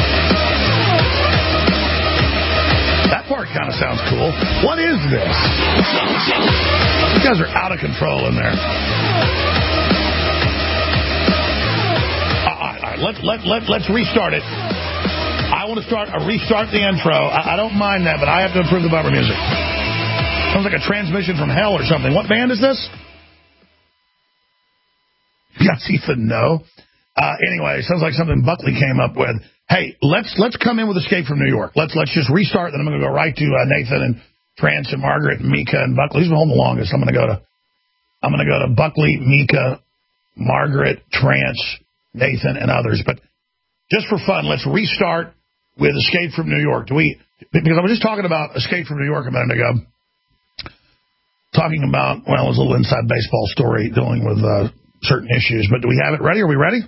That part kind of sounds cool. What is this? You guys are out of control in there. All right, all right. Let, let, let, let's restart it. I want to start a restart the intro. I, I don't mind that, but I have to approve the bumper music. Sounds like a transmission from hell or something. What band is this? Yes, Ethan, no. Uh, anyway, sounds like something Buckley came up with. Hey, let's let's come in with Escape from New York. Let's let's just restart. Then I'm going to go right to uh, Nathan and Trance and Margaret and Mika and Buckley. Who's been home the longest? I'm going to go to I'm going to go to Buckley, Mika, Margaret, Trance, Nathan, and others. But just for fun, let's restart with Escape from New York. Do we Because I was just talking about Escape from New York a minute ago. Talking about, well, it was a little inside baseball story dealing with uh, certain issues. But do we have it ready? Are we ready?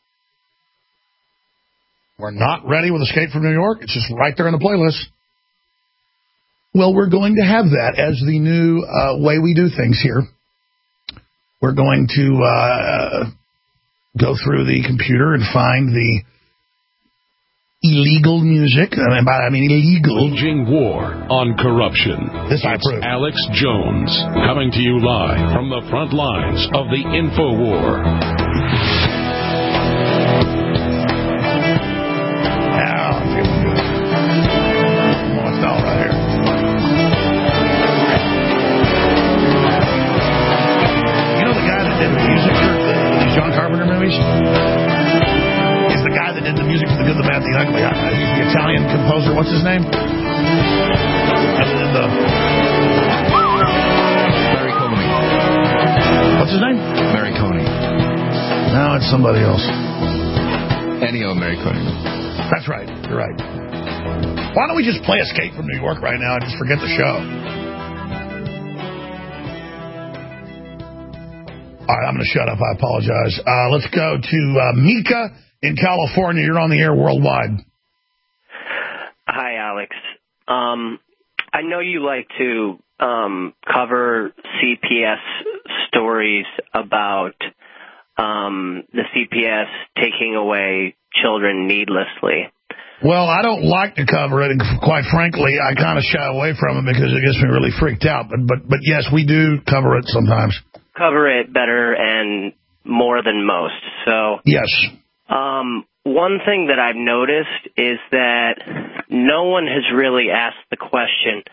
We're not ready with Escape from New York. It's just right there in the playlist. Well, we're going to have that as the new uh, way we do things here. We're going to uh, go through the computer and find the illegal music. And by I mean illegal. Waging war on corruption. This I it's approve. Alex Jones coming to you live from the front lines of the InfoWar. Now I'm feeling good. Oh, it's all right here. You know the guy that did the music for the, these John Carpenter movies? He's the guy that did the music for The Good, the Bad, the Ugly. Uh, he's the Italian composer. What's his name? Other than the... Morricone. What's his name? Morricone. No, it's somebody else. Ennio Morricone. That's right. You're right. Why don't we just play Escape from New York right now and just forget the show? All right, I'm going to shut up. I apologize. Uh, let's go to uh, Mika in California. You're on the air worldwide. Hi, Alex. Um, I know you like to um, cover C P S stories about um, the C P S taking away children needlessly. Well, I don't like to cover it, and quite frankly, I kind of shy away from it because it gets me really freaked out. But, but, but yes, we do cover it sometimes. Cover it better and more than most. So yes. Um, one thing that I've noticed is that no one has really asked the question,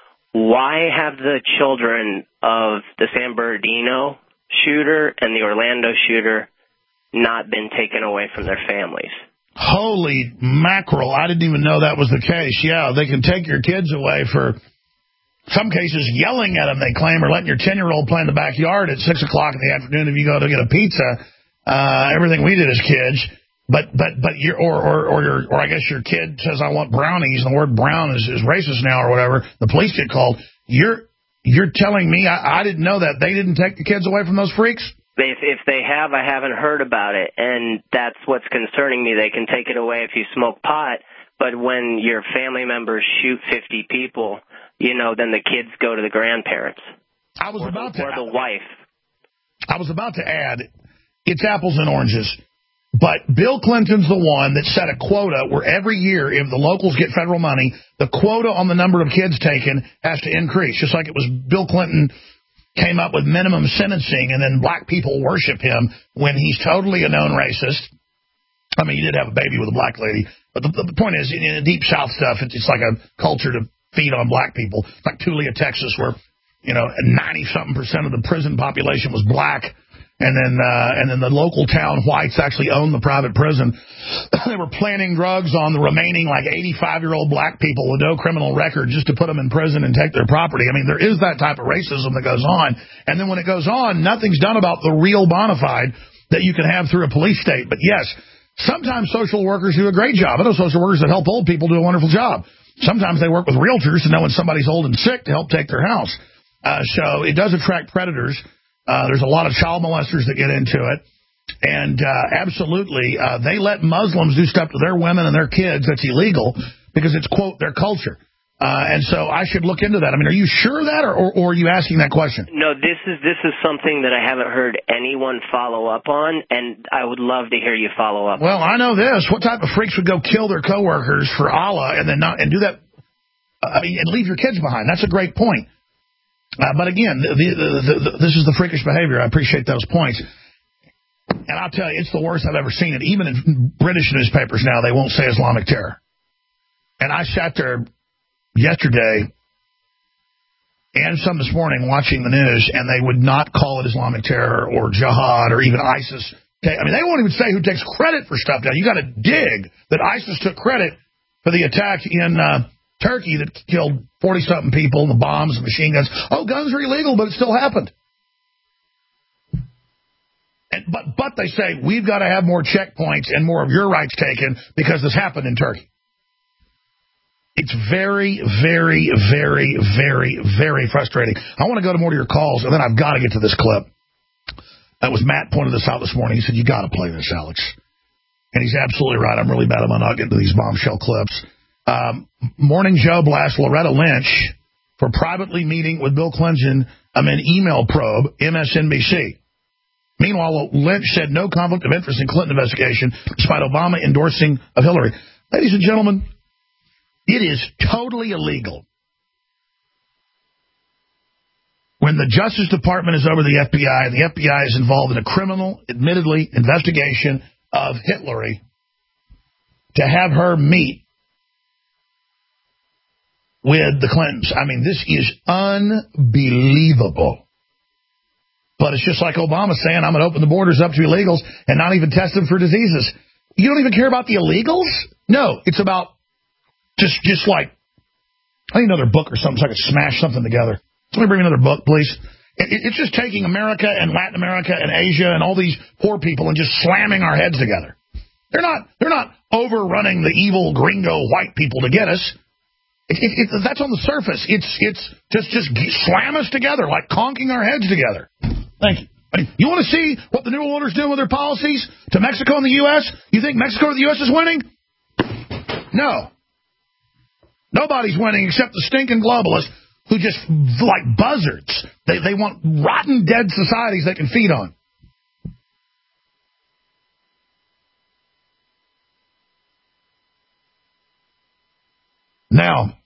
why have the children of the San Bernardino shooter and the Orlando shooter not been taken away from their families? Holy mackerel. I didn't even know that was the case. Yeah, they can take your kids away for, some cases, yelling at them, they claim, or letting your ten-year-old play in the backyard at six o'clock in the afternoon if you go to get a pizza. Uh, everything we did as kids. But, but, but, you're, or, or, or, your, or I guess your kid says, I want brownies, and the word brown is, is racist now or whatever. The police get called. You're, you're telling me, I, I didn't know that. They didn't take the kids away from those freaks? If, if they have, I haven't heard about it, and that's what's concerning me. They can take it away if you smoke pot, but when your family members shoot fifty people, you know, then the kids go to the grandparents. I was or about the, to... Or the wife. I was about to add, it's apples and oranges, but Bill Clinton's the one that set a quota where every year, if the locals get federal money, the quota on the number of kids taken has to increase, just like it was Bill Clinton came up with minimum sentencing, and then black people worship him when he's totally a known racist. I mean, he did have a baby with a black lady, but the, the point is, in the deep South stuff, it's, it's like a culture to feed on black people, like Tulia, Texas, where, you know, ninety-something percent of the prison population was black, and then uh, and then the local town whites actually owned the private prison. They were planting drugs on the remaining, like, eighty-five-year-old black people with no criminal record just to put them in prison and take their property. I mean, there is that type of racism that goes on. And then when it goes on, nothing's done about the real bona fide that you can have through a police state. But, yes, sometimes social workers do a great job. I know social workers that help old people do a wonderful job. Sometimes they work with realtors to know when somebody's old and sick to help take their house. Uh, so it does attract predators. Uh, there's a lot of child molesters that get into it. And uh, absolutely, uh, they let Muslims do stuff to their women and their kids that's illegal because it's, quote, their culture. Uh, and so I should look into that. I mean, are you sure of that, or, or, or are you asking that question? No, this is this is something that I haven't heard anyone follow up on, and I would love to hear you follow up. Well, I know this. What type of freaks would go kill their coworkers for Allah and then not and do that? Uh, I mean, and leave your kids behind? That's a great point. Uh, but again, the, the, the, the, this is the freakish behavior. I appreciate those points. And I'll tell you, it's the worst I've ever seen it. Even in British newspapers now, they won't say Islamic terror. And I sat there yesterday and some this morning watching the news, and they would not call it Islamic terror or jihad or even ISIS. I mean, they won't even say who takes credit for stuff now. You got to dig that ISIS took credit for the attack in uh, Turkey that killed forty-something people, the bombs, the machine guns. Oh, guns are illegal, but it still happened. And, but, but they say, we've got to have more checkpoints and more of your rights taken because this happened in Turkey. it's very, very, very, very, very frustrating. I want to go to more of your calls, and then I've got to get to this clip. That was Matt pointed this out this morning. He said, you got to play this, Alex. And he's absolutely right. I'm really bad about not getting to these bombshell clips. Um, Morning Joe blasts Loretta Lynch for privately meeting with Bill Clinton amid email probe, M S N B C. Meanwhile, Lynch said no conflict of interest in Clinton investigation, despite Obama endorsing of Hillary. Ladies and gentlemen, it is totally illegal when the Justice Department is over the F B I and the F B I is involved in a criminal, admittedly, investigation of Hillary, to have her meet with the Clintons. I mean, this is unbelievable. But it's just like Obama saying, I'm going to open the borders up to illegals and not even test them for diseases. You don't even care about the illegals? No, it's about just just like, I need another book or something so I could smash something together. Somebody bring me another book, please. It, it, it's just taking America and Latin America and Asia and all these poor people and just slamming our heads together. They're not they're not overrunning the evil gringo white people to get us. It, it, it, that's on the surface. It's it's just just slam us together, like conking our heads together. Thank you. I mean, you want to see what the New World Order's doing with their policies to Mexico and the U S? You think Mexico or the U S is winning? No. Nobody's winning except the stinking globalists who just, like buzzards, they, they want rotten, dead societies they can feed on. Now,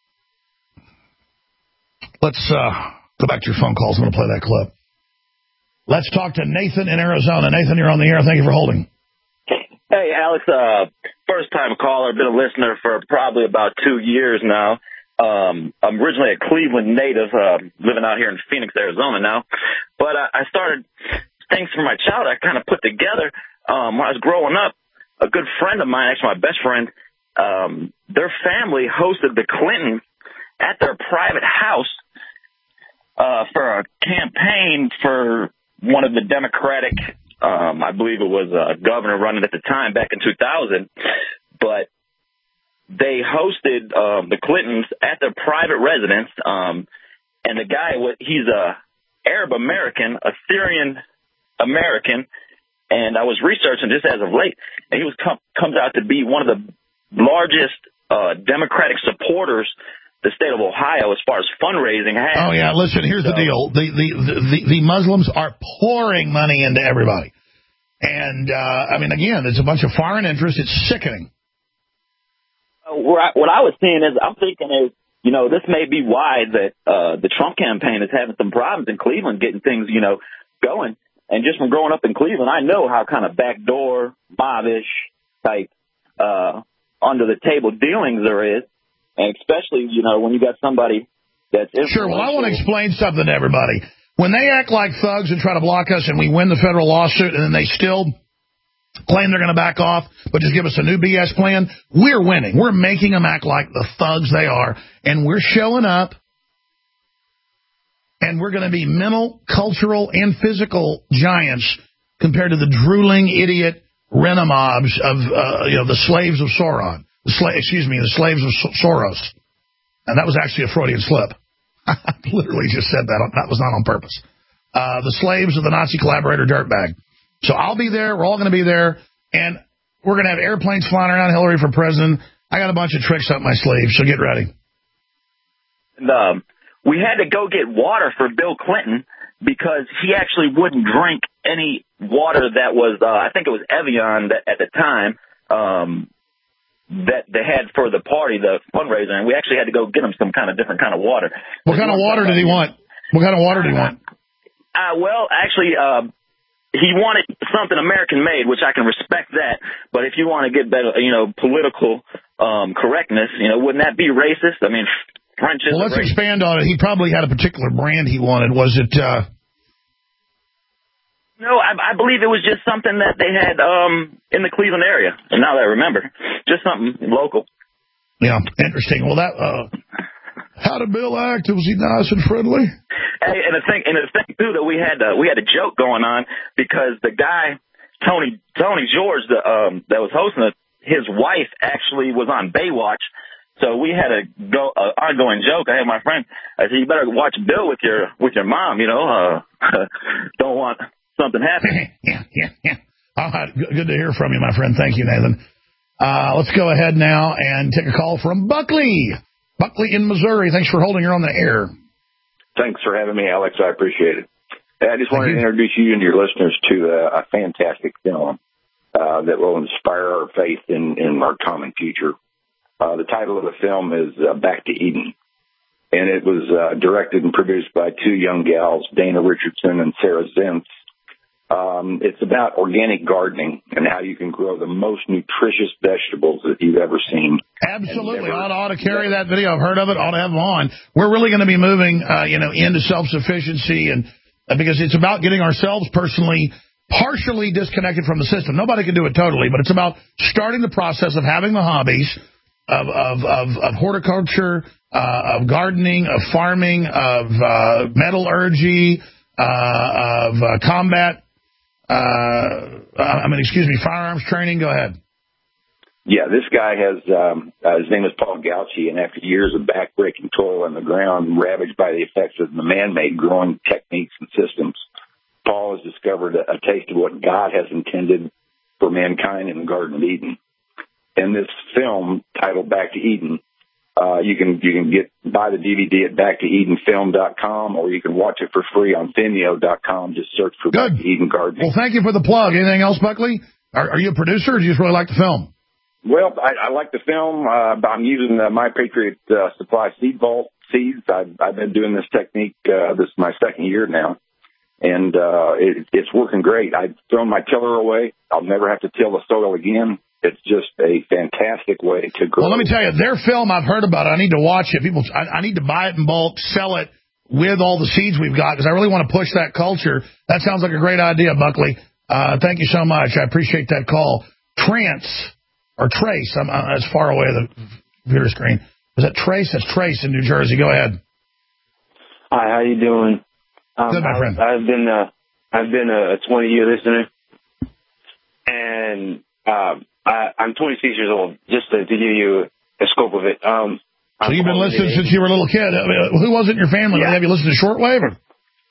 let's uh, go back to your phone calls. I'm going to play that clip. Let's talk to Nathan in Arizona. Nathan, you're on the air. Thank you for holding. Hey, Alex, uh, first-time caller. Been a listener for probably about two years now. Um, I'm originally a Cleveland native, uh, living out here in Phoenix, Arizona now. But uh, I started things from my childhood I kind of put together. Um, when I was growing up, a good friend of mine, actually my best friend, um, their family hosted the Clintons at their private house uh, for a campaign for one of the Democratic, um, I believe it was a governor running at the time back in two thousand, but they hosted um, the Clintons at their private residence, um, and the guy, he's a Arab American, a Syrian American, and I was researching just as of late, and he was com- comes out to be one of the largest uh, Democratic supporters the state of Ohio as far as fundraising has. Oh, yeah, listen, here's so, the deal. The, the, the, the Muslims are pouring money into everybody. And, uh, I mean, again, there's a bunch of foreign interest. It's sickening. What I, what I was seeing is, I'm thinking is, you know, this may be why that uh, the Trump campaign is having some problems in Cleveland getting things, you know, going. And just from growing up in Cleveland, I know how kind of backdoor, mobbish type, uh, under-the-table dealings there is. And especially, you know, when you got somebody that's... Sure, well, I want to explain something to everybody. When they act like thugs and try to block us and we win the federal lawsuit and then they still claim they're going to back off but just give us a new B S plan, we're winning. We're making them act like the thugs they are. And we're showing up, and we're going to be mental, cultural, and physical giants compared to the drooling idiot renamobs of, uh, you know, the slaves of Sauron. The sla- excuse me, the slaves of S- Soros. And that was actually a Freudian slip. I literally just said that. That was not on purpose. Uh, the slaves of the Nazi collaborator dirtbag. So I'll be there. We're all going to be there. And we're going to have airplanes flying around Hillary for president. I got a bunch of tricks up my sleeve, so get ready. And, um, we had to go get water for Bill Clinton because he actually wouldn't drink any water that was, uh, I think it was Evian that, at the time, um, that they had for the party, the fundraiser, and we actually had to go get him some kind of different kind of water. What kind of water did he want? What kind of water did he want? Uh, well, actually, uh, he wanted something American-made, which I can respect that. But if you want to get better, you know, political um, correctness, you know, wouldn't that be racist? I mean, French is Well, let's racist. expand on it. He probably had a particular brand he wanted. Was it... Uh... No, I, I believe it was just something that they had um, in the Cleveland area. And now that I remember, just something local. Yeah, interesting. Well, that uh, how did Bill act? Was he nice and friendly? Hey, and the thing, and the thing too, that we had uh, we had a joke going on because the guy Tony Tony George, the, um, that was hosting it, his wife actually was on Baywatch. So we had a go uh, ongoing joke. I had my friend. I said, "You better watch Bill with your with your mom. You know, uh, don't want something happening." yeah, yeah, yeah. All right, good to hear from you, my friend. Thank you, Nathan. Uh, let's go ahead now and take a call from Buckley. Buckley in Missouri. Thanks for holding her on the air. Thanks for having me, Alex. I appreciate it. I just wanted to introduce you and your listeners to uh, a fantastic film uh, that will inspire our faith in, in our common future. Uh, the title of the film is uh, Back to Eden, and it was uh, directed and produced by two young gals, Dana Richardson and Sarah Zentz. Um, it's about organic gardening and how you can grow the most nutritious vegetables that you've ever seen. Absolutely. Never, I ought to carry that video. I've heard of it. I ought to have them on. We're really going to be moving, uh, you know, into self-sufficiency, and uh, because it's about getting ourselves personally partially disconnected from the system. Nobody can do it totally, but it's about starting the process of having the hobbies of of of, of horticulture, uh, of gardening, of farming, of uh, metallurgy, uh, of uh, combat. Uh, I mean, excuse me, firearms training. Go ahead. Yeah, this guy has, um, uh, his name is Paul Gauci, and after years of backbreaking toil on the ground, ravaged by the effects of the man-made growing techniques and systems, Paul has discovered a, a taste of what God has intended for mankind in the Garden of Eden. In this film titled Back to Eden, Uh, you can you can get buy the D V D at back to eden film dot com, or you can watch it for free on Vimeo dot com. Just search for Good. Back to Eden Gardening. Well, thank you for the plug. Anything else, Buckley? Are, are you a producer, or do you just really like the film? Well, I, I like the film. Uh, I'm using uh, My Patriot uh, Supply Seed Vault seeds. I've, I've been doing this technique. Uh, this is my second year now, and uh, it, it's working great. I've thrown my tiller away. I'll never have to till the soil again. It's just a fantastic way to grow. Well, let me tell you, their film, I've heard about it. I need to watch it. People, I, I need to buy it in bulk, sell it with all the seeds we've got, because I really want to push that culture. That sounds like a great idea, Buckley. Uh, thank you so much. I appreciate that call. Trance, or Trace, I'm, uh, that's far away the computer screen. Is that Trace? That's Trace in New Jersey. Go ahead. Hi, how you doing? Um, Good, my friend. I, I've been, uh, I've been a twenty-year listener, and um, I, I'm twenty-six years old, just to, to give you a scope of it. Um, so you've been listening since you were a little kid. I mean, who was it in your family? Yeah. Have you listened to shortwave? Or?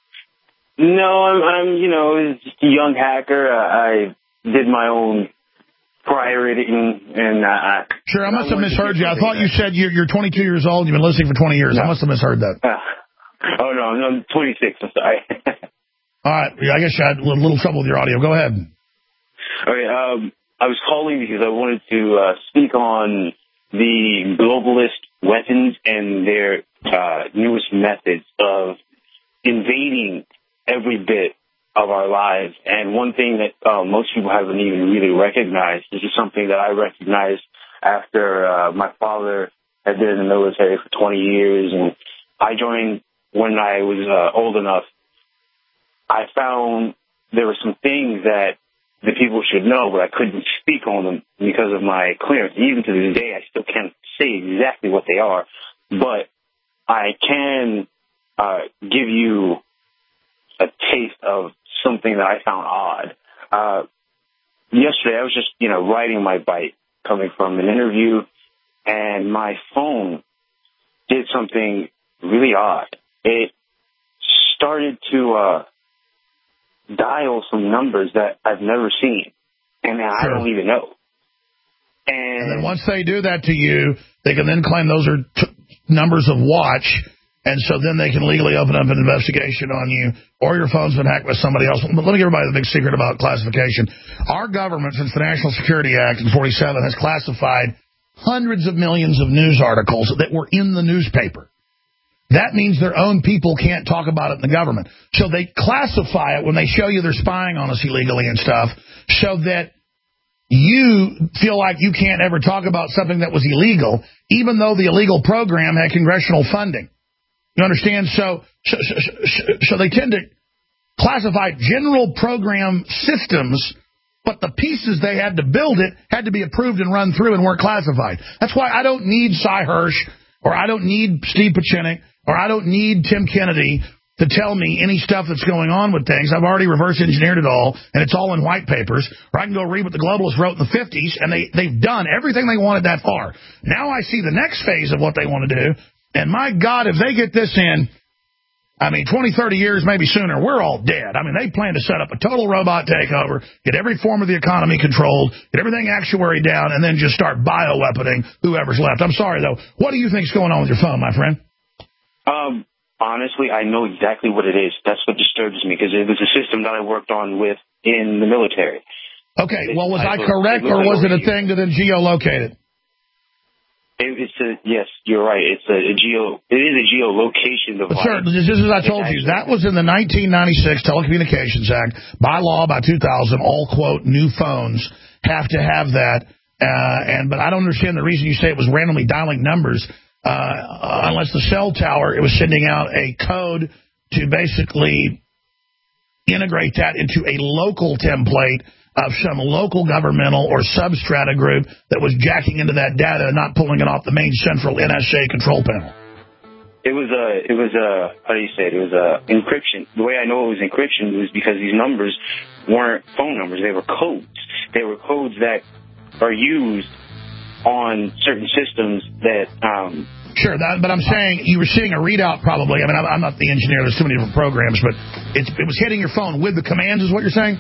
No, I'm, I'm, you know, just a young hacker. I, I did my own prior editing, and I... Sure, I must I have misheard you. I thought you said you're, you're twenty-two years old, you've been listening for twenty years. No. I must have misheard that. Uh, oh, no, no, I'm twenty-six, I'm sorry. All right, I guess you had a little, little trouble with your audio. Go ahead. Okay, um... I was calling because I wanted to uh, speak on the globalist weapons and their uh, newest methods of invading every bit of our lives. And one thing that uh, most people haven't even really recognized, this is something that I recognized after uh, my father had been in the military for twenty years, and I joined when I was uh, old enough. I found there were some things that the people should know, but I couldn't speak on them because of my clearance. Even to this day, I still can't say exactly what they are, but I can uh, give you a taste of something that I found odd. Uh, yesterday, I was just, you know, riding my bike coming from an interview, and my phone did something really odd. It started to... Uh, dial some numbers that I've never seen, and I sure. don't even know. And, and then once they do that to you, they can then claim those are t- numbers of watch, and so then they can legally open up an investigation on you, or your phone's been hacked by somebody else. But let me give everybody the big secret about classification. Our government, since the National Security Act in forty-seven, has classified hundreds of millions of news articles that were in the newspaper. That means their own people can't talk about it in the government. So they classify it when they show you they're spying on us illegally and stuff, so that you feel like you can't ever talk about something that was illegal, even though the illegal program had congressional funding. You understand? So, so, so, so they tend to classify general program systems, but the pieces they had to build it had to be approved and run through and weren't classified. That's why I don't need Cy Hirsch, or I don't need Steve Pachinik, or I don't need Tim Kennedy, to tell me any stuff that's going on with things. I've already reverse engineered it all, and it's all in white papers. Or I can go read what the globalists wrote in the fifties, and they, they've done everything they wanted that far. Now I see the next phase of what they want to do, and my God, if they get this in, I mean, twenty, thirty years, maybe sooner, we're all dead. I mean, they plan to set up a total robot takeover, get every form of the economy controlled, get everything actuary down, and then just start bioweaponing whoever's left. I'm sorry, though. What do you think's going on with your phone, my friend? Um, honestly, I know exactly what it is. That's what disturbs me, because it was a system that I worked on with in the military. Okay, well, was I correct, or was it a thing to then geolocate it? It, it's a, yes, you're right. It's a, a geo. It is a geolocation device. Sir, just as I told you, that was in the nineteen ninety-six Telecommunications Act. By law, by two thousand, all, quote, new phones have to have that. Uh, and But I don't understand the reason you say it was randomly dialing numbers, uh, unless the cell tower, it was sending out a code to basically integrate that into a local template of some local governmental or substrata group that was jacking into that data and not pulling it off the main central N S A control panel. It was a, it was a, how do you say it? It was a encryption. The way I know it was encryption was because these numbers weren't phone numbers. They were codes. They were codes that are used on certain systems that, um, Sure, that, but I'm saying you were seeing a readout probably. I mean, I'm, I'm not the engineer. There's too many different programs, but it's, it was hitting your phone with the commands is what you're saying?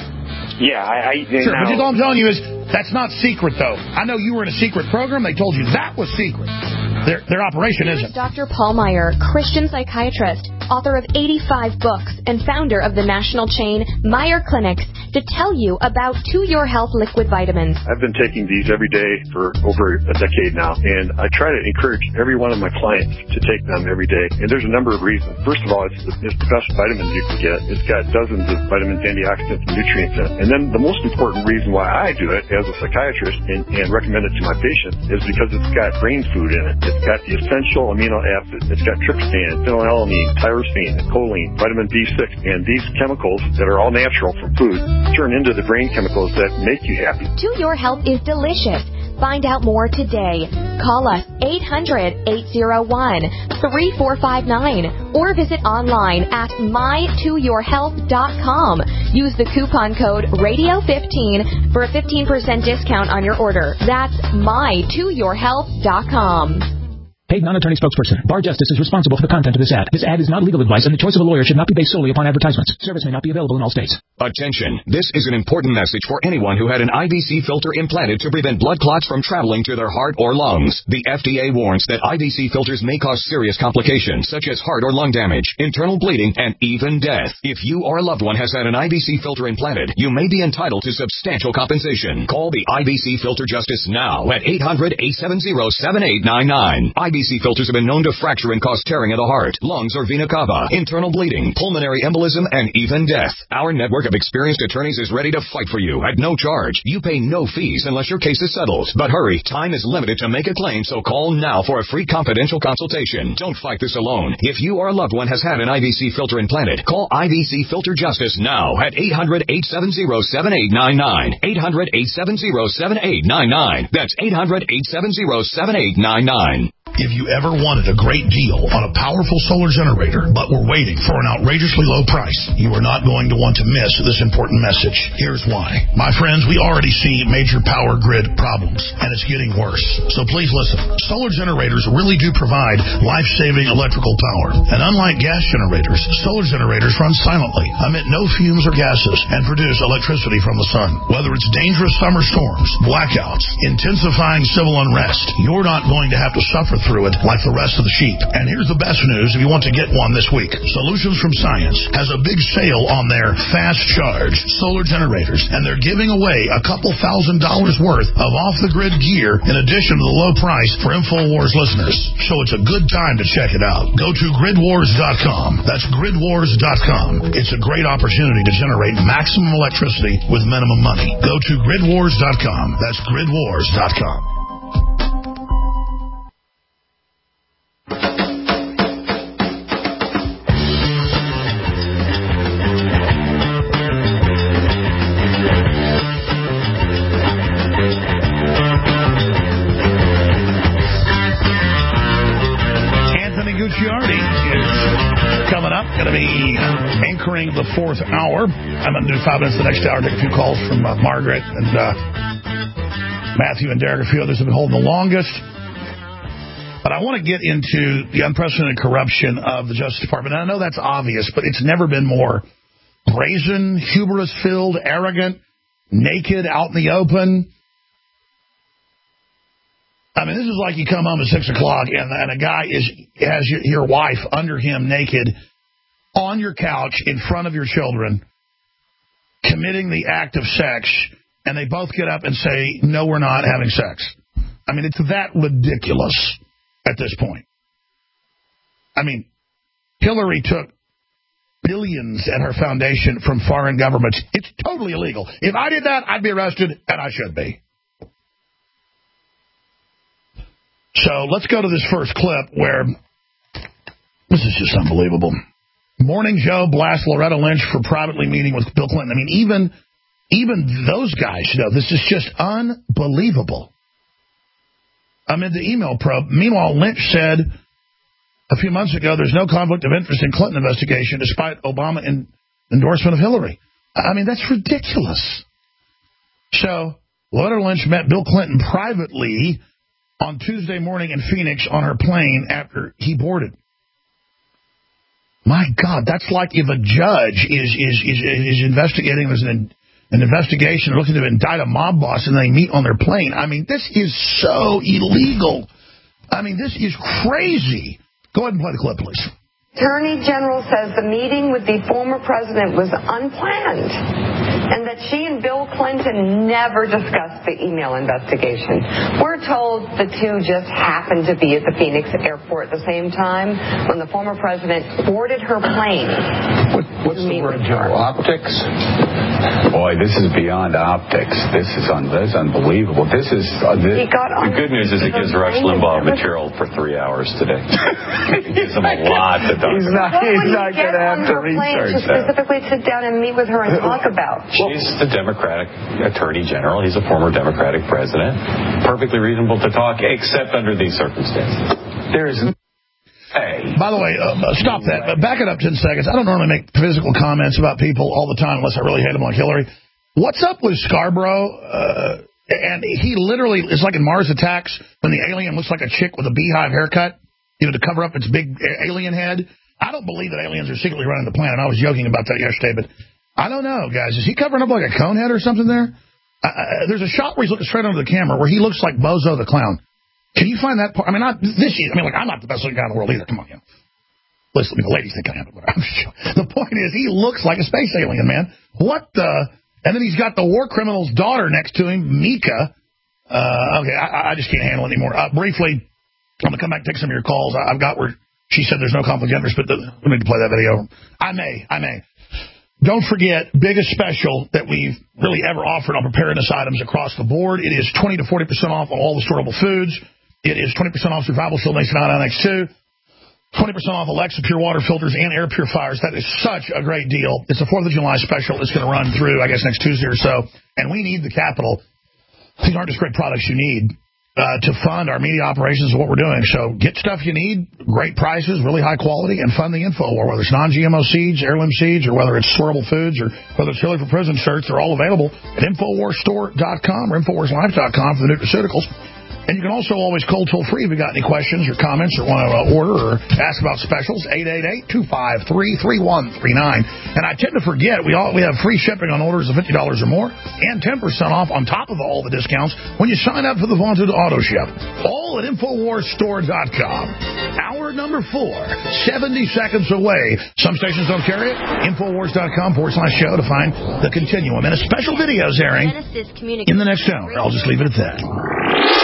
Yeah, I... I sure, now, but all I'm telling you is that's not secret, though. I know you were in a secret program. They told you that was secret. Their, their operation Here's isn't. Doctor Paul Meyer, Christian psychiatrist, author of eighty-five books, and founder of the national chain Meyer Clinics, to tell you about To Your Health liquid vitamins. I've been taking these every day for over a decade now, and I try to encourage every one of my clients to take them every day. And there's a number of reasons. First of all, it's the, it's the best vitamins you can get. It's got dozens of vitamins, antioxidants, and nutrients in it. And then the most important reason why I do it as a psychiatrist and, and recommend it to my patients is because it's got brain food in it. It's got the essential amino acids. It's got tryptophan, phenylalanine, tyrosine, choline, vitamin B six, and these chemicals that are all natural from food turn into the brain chemicals that make you happy. To Your Health is delicious. Find out more today. Call us eight hundred, eight oh one, three four five nine or visit online at my to your health dot com. Use the coupon code radio fifteen for a fifteen percent discount on your order. That's my to your health dot com. Paid non-attorney spokesperson. Bar Justice is responsible for the content of this ad. This ad is not legal advice, and the choice of a lawyer should not be based solely upon advertisements. Service may not be available in all states. Attention. This is an important message for anyone who had an I V C filter implanted to prevent blood clots from traveling to their heart or lungs. The F D A warns that I V C filters may cause serious complications, such as heart or lung damage, internal bleeding, and even death. If you or a loved one has had an I V C filter implanted, you may be entitled to substantial compensation. Call the I V C Filter Justice now at eight hundred, eight seven zero, seven eight nine nine. I V C filters have been known to fracture and cause tearing of the heart, lungs, or vena cava, internal bleeding, pulmonary embolism, and even death. Our network of experienced attorneys is ready to fight for you at no charge. You pay no fees unless your case is settled. But hurry, time is limited to make a claim, so call now for a free confidential consultation. Don't fight this alone. If you or a loved one has had an I V C filter implanted, call I V C Filter Justice now at eight hundred, eight seven zero, seven eight nine nine. eight hundred, eight seven zero, seven eight nine nine. That's eight hundred, eight seven zero, seven eight nine nine. If you ever wanted a great deal on a powerful solar generator, but were waiting for an outrageously low price, you are not going to want to miss this important message. Here's why. My friends, we already see major power grid problems, and it's getting worse. So please listen. Solar generators really do provide life-saving electrical power. And unlike gas generators, solar generators run silently, emit no fumes or gases, and produce electricity from the sun. Whether it's dangerous summer storms, blackouts, intensifying civil unrest, you're not going to have to suffer through it like the rest of the sheep. And here's the best news if you want to get one this week. Solutions from Science has a big sale on their fast charge solar generators, and they're giving away a couple thousand dollars worth of off-the-grid gear in addition to the low price for InfoWars listeners. So it's a good time to check it out. Go to grid wars dot com. That's grid wars dot com. It's a great opportunity to generate maximum electricity with minimum money. Go to grid wars dot com. That's grid wars dot com. going to be anchoring the fourth hour. I'm going to do five minutes the next hour, take a few calls from uh, Margaret and uh, Matthew and Derek, a few others have been holding the longest. But I want to get into the unprecedented corruption of the Justice Department. And I know that's obvious, but it's never been more brazen, hubris-filled, arrogant, naked, out in the open. I mean, this is like you come home at six o'clock and, and a guy is has your, your wife under him naked on your couch in front of your children committing the act of sex, and they both get up and say, no, we're not having sex. I mean, it's that ridiculous at this point. I mean, Hillary took billions at her foundation from foreign governments. It's totally illegal. If I did that, I'd be arrested, and I should be. So let's go to this first clip where this is just unbelievable. Morning Joe blasts Loretta Lynch for privately meeting with Bill Clinton. I mean, even even those guys know this is just unbelievable. Amid the email probe, meanwhile, Lynch said a few months ago there's no conflict of interest in Clinton investigation despite Obama in, endorsement of Hillary. I mean, that's ridiculous. So Loretta Lynch met Bill Clinton privately on Tuesday morning in Phoenix on her plane after he boarded. My God, that's like if a judge is is is, is investigating, there's an, an investigation looking to indict a mob boss, and they meet on their plane. I mean, this is so illegal. I mean, this is crazy. Go ahead and play the clip, please. Attorney General says the meeting with the former president was unplanned and that she and Bill Clinton never discussed the email investigation. We're told the two just happened to be at the Phoenix airport at the same time when the former president boarded her plane. What, what's the word, Joe? Optics? Boy, this is beyond optics. This is, un, this is unbelievable. This is uh, this, the good news is it gives Rush Limbaugh material for three hours today. It gives him a lot to talk He's about. not, he's not going to have to research to specifically sit down and meet with her and talk about. She's the Democratic Attorney General. He's a former Democratic president. Perfectly reasonable to talk, except under these circumstances. There is. Hey. By the way, uh, stop that. But back it up ten seconds. I don't normally make physical comments about people all the time unless I really hate them like Hillary. What's up with Scarborough? Uh, and he literally, it's like in Mars Attacks when the alien looks like a chick with a beehive haircut, you know, to cover up its big alien head. I don't believe that aliens are secretly running the planet. I was joking about that yesterday, but I don't know, guys. Is he covering up like a cone head or something there? Uh, there's a shot where he's looking straight under the camera where he looks like Bozo the Clown. Can you find that part? I mean, not this. I mean, like, I'm not the best looking guy in the world either. Come on, you know. Listen, I mean, the ladies think I am, but I'm sure. The point is, he looks like a space alien, man. What the? And then he's got the war criminal's daughter next to him, Mika. Uh, okay, I, I just can't handle it anymore. Uh, briefly, I'm going to come back and take some of your calls. I, I've got where she said there's no conflict of interest, but the, we need to play that video. I may, I may. Don't forget, biggest special that we've really ever offered on preparedness items across the board. It is twenty to forty percent off on all the storable foods. It is twenty percent off Survival Shield Nation Ion X two. twenty percent off Alexa Pure Water Filters and air purifiers. That is such a great deal. It's a fourth of July special. It's going to run through, I guess, next Tuesday or so. And we need the capital. These aren't just great products you need uh, to fund our media operations and what we're doing. So get stuff you need, great prices, really high quality, and fund the info war. Whether it's non G M O seeds, heirloom seeds, or whether it's swirlable foods, or whether it's Hillary for Prison shirts, they're all available at Infowars Store dot com or Infowars Life dot com for the nutraceuticals. And you can also always cold toll free if you got any questions or comments or want to uh, order or ask about specials. eight eight eight, two five three, three one three nine. And I tend to forget, we all we have free shipping on orders of fifty dollars or more and ten percent off on top of all the discounts when you sign up for the vaunted auto ship. All at Infowars Store dot com. Hour number four, seventy seconds away. Some stations don't carry it. Infowars dot com forward slash show to find the continuum. And a special video is airing in the next hour. I'll just leave it at that.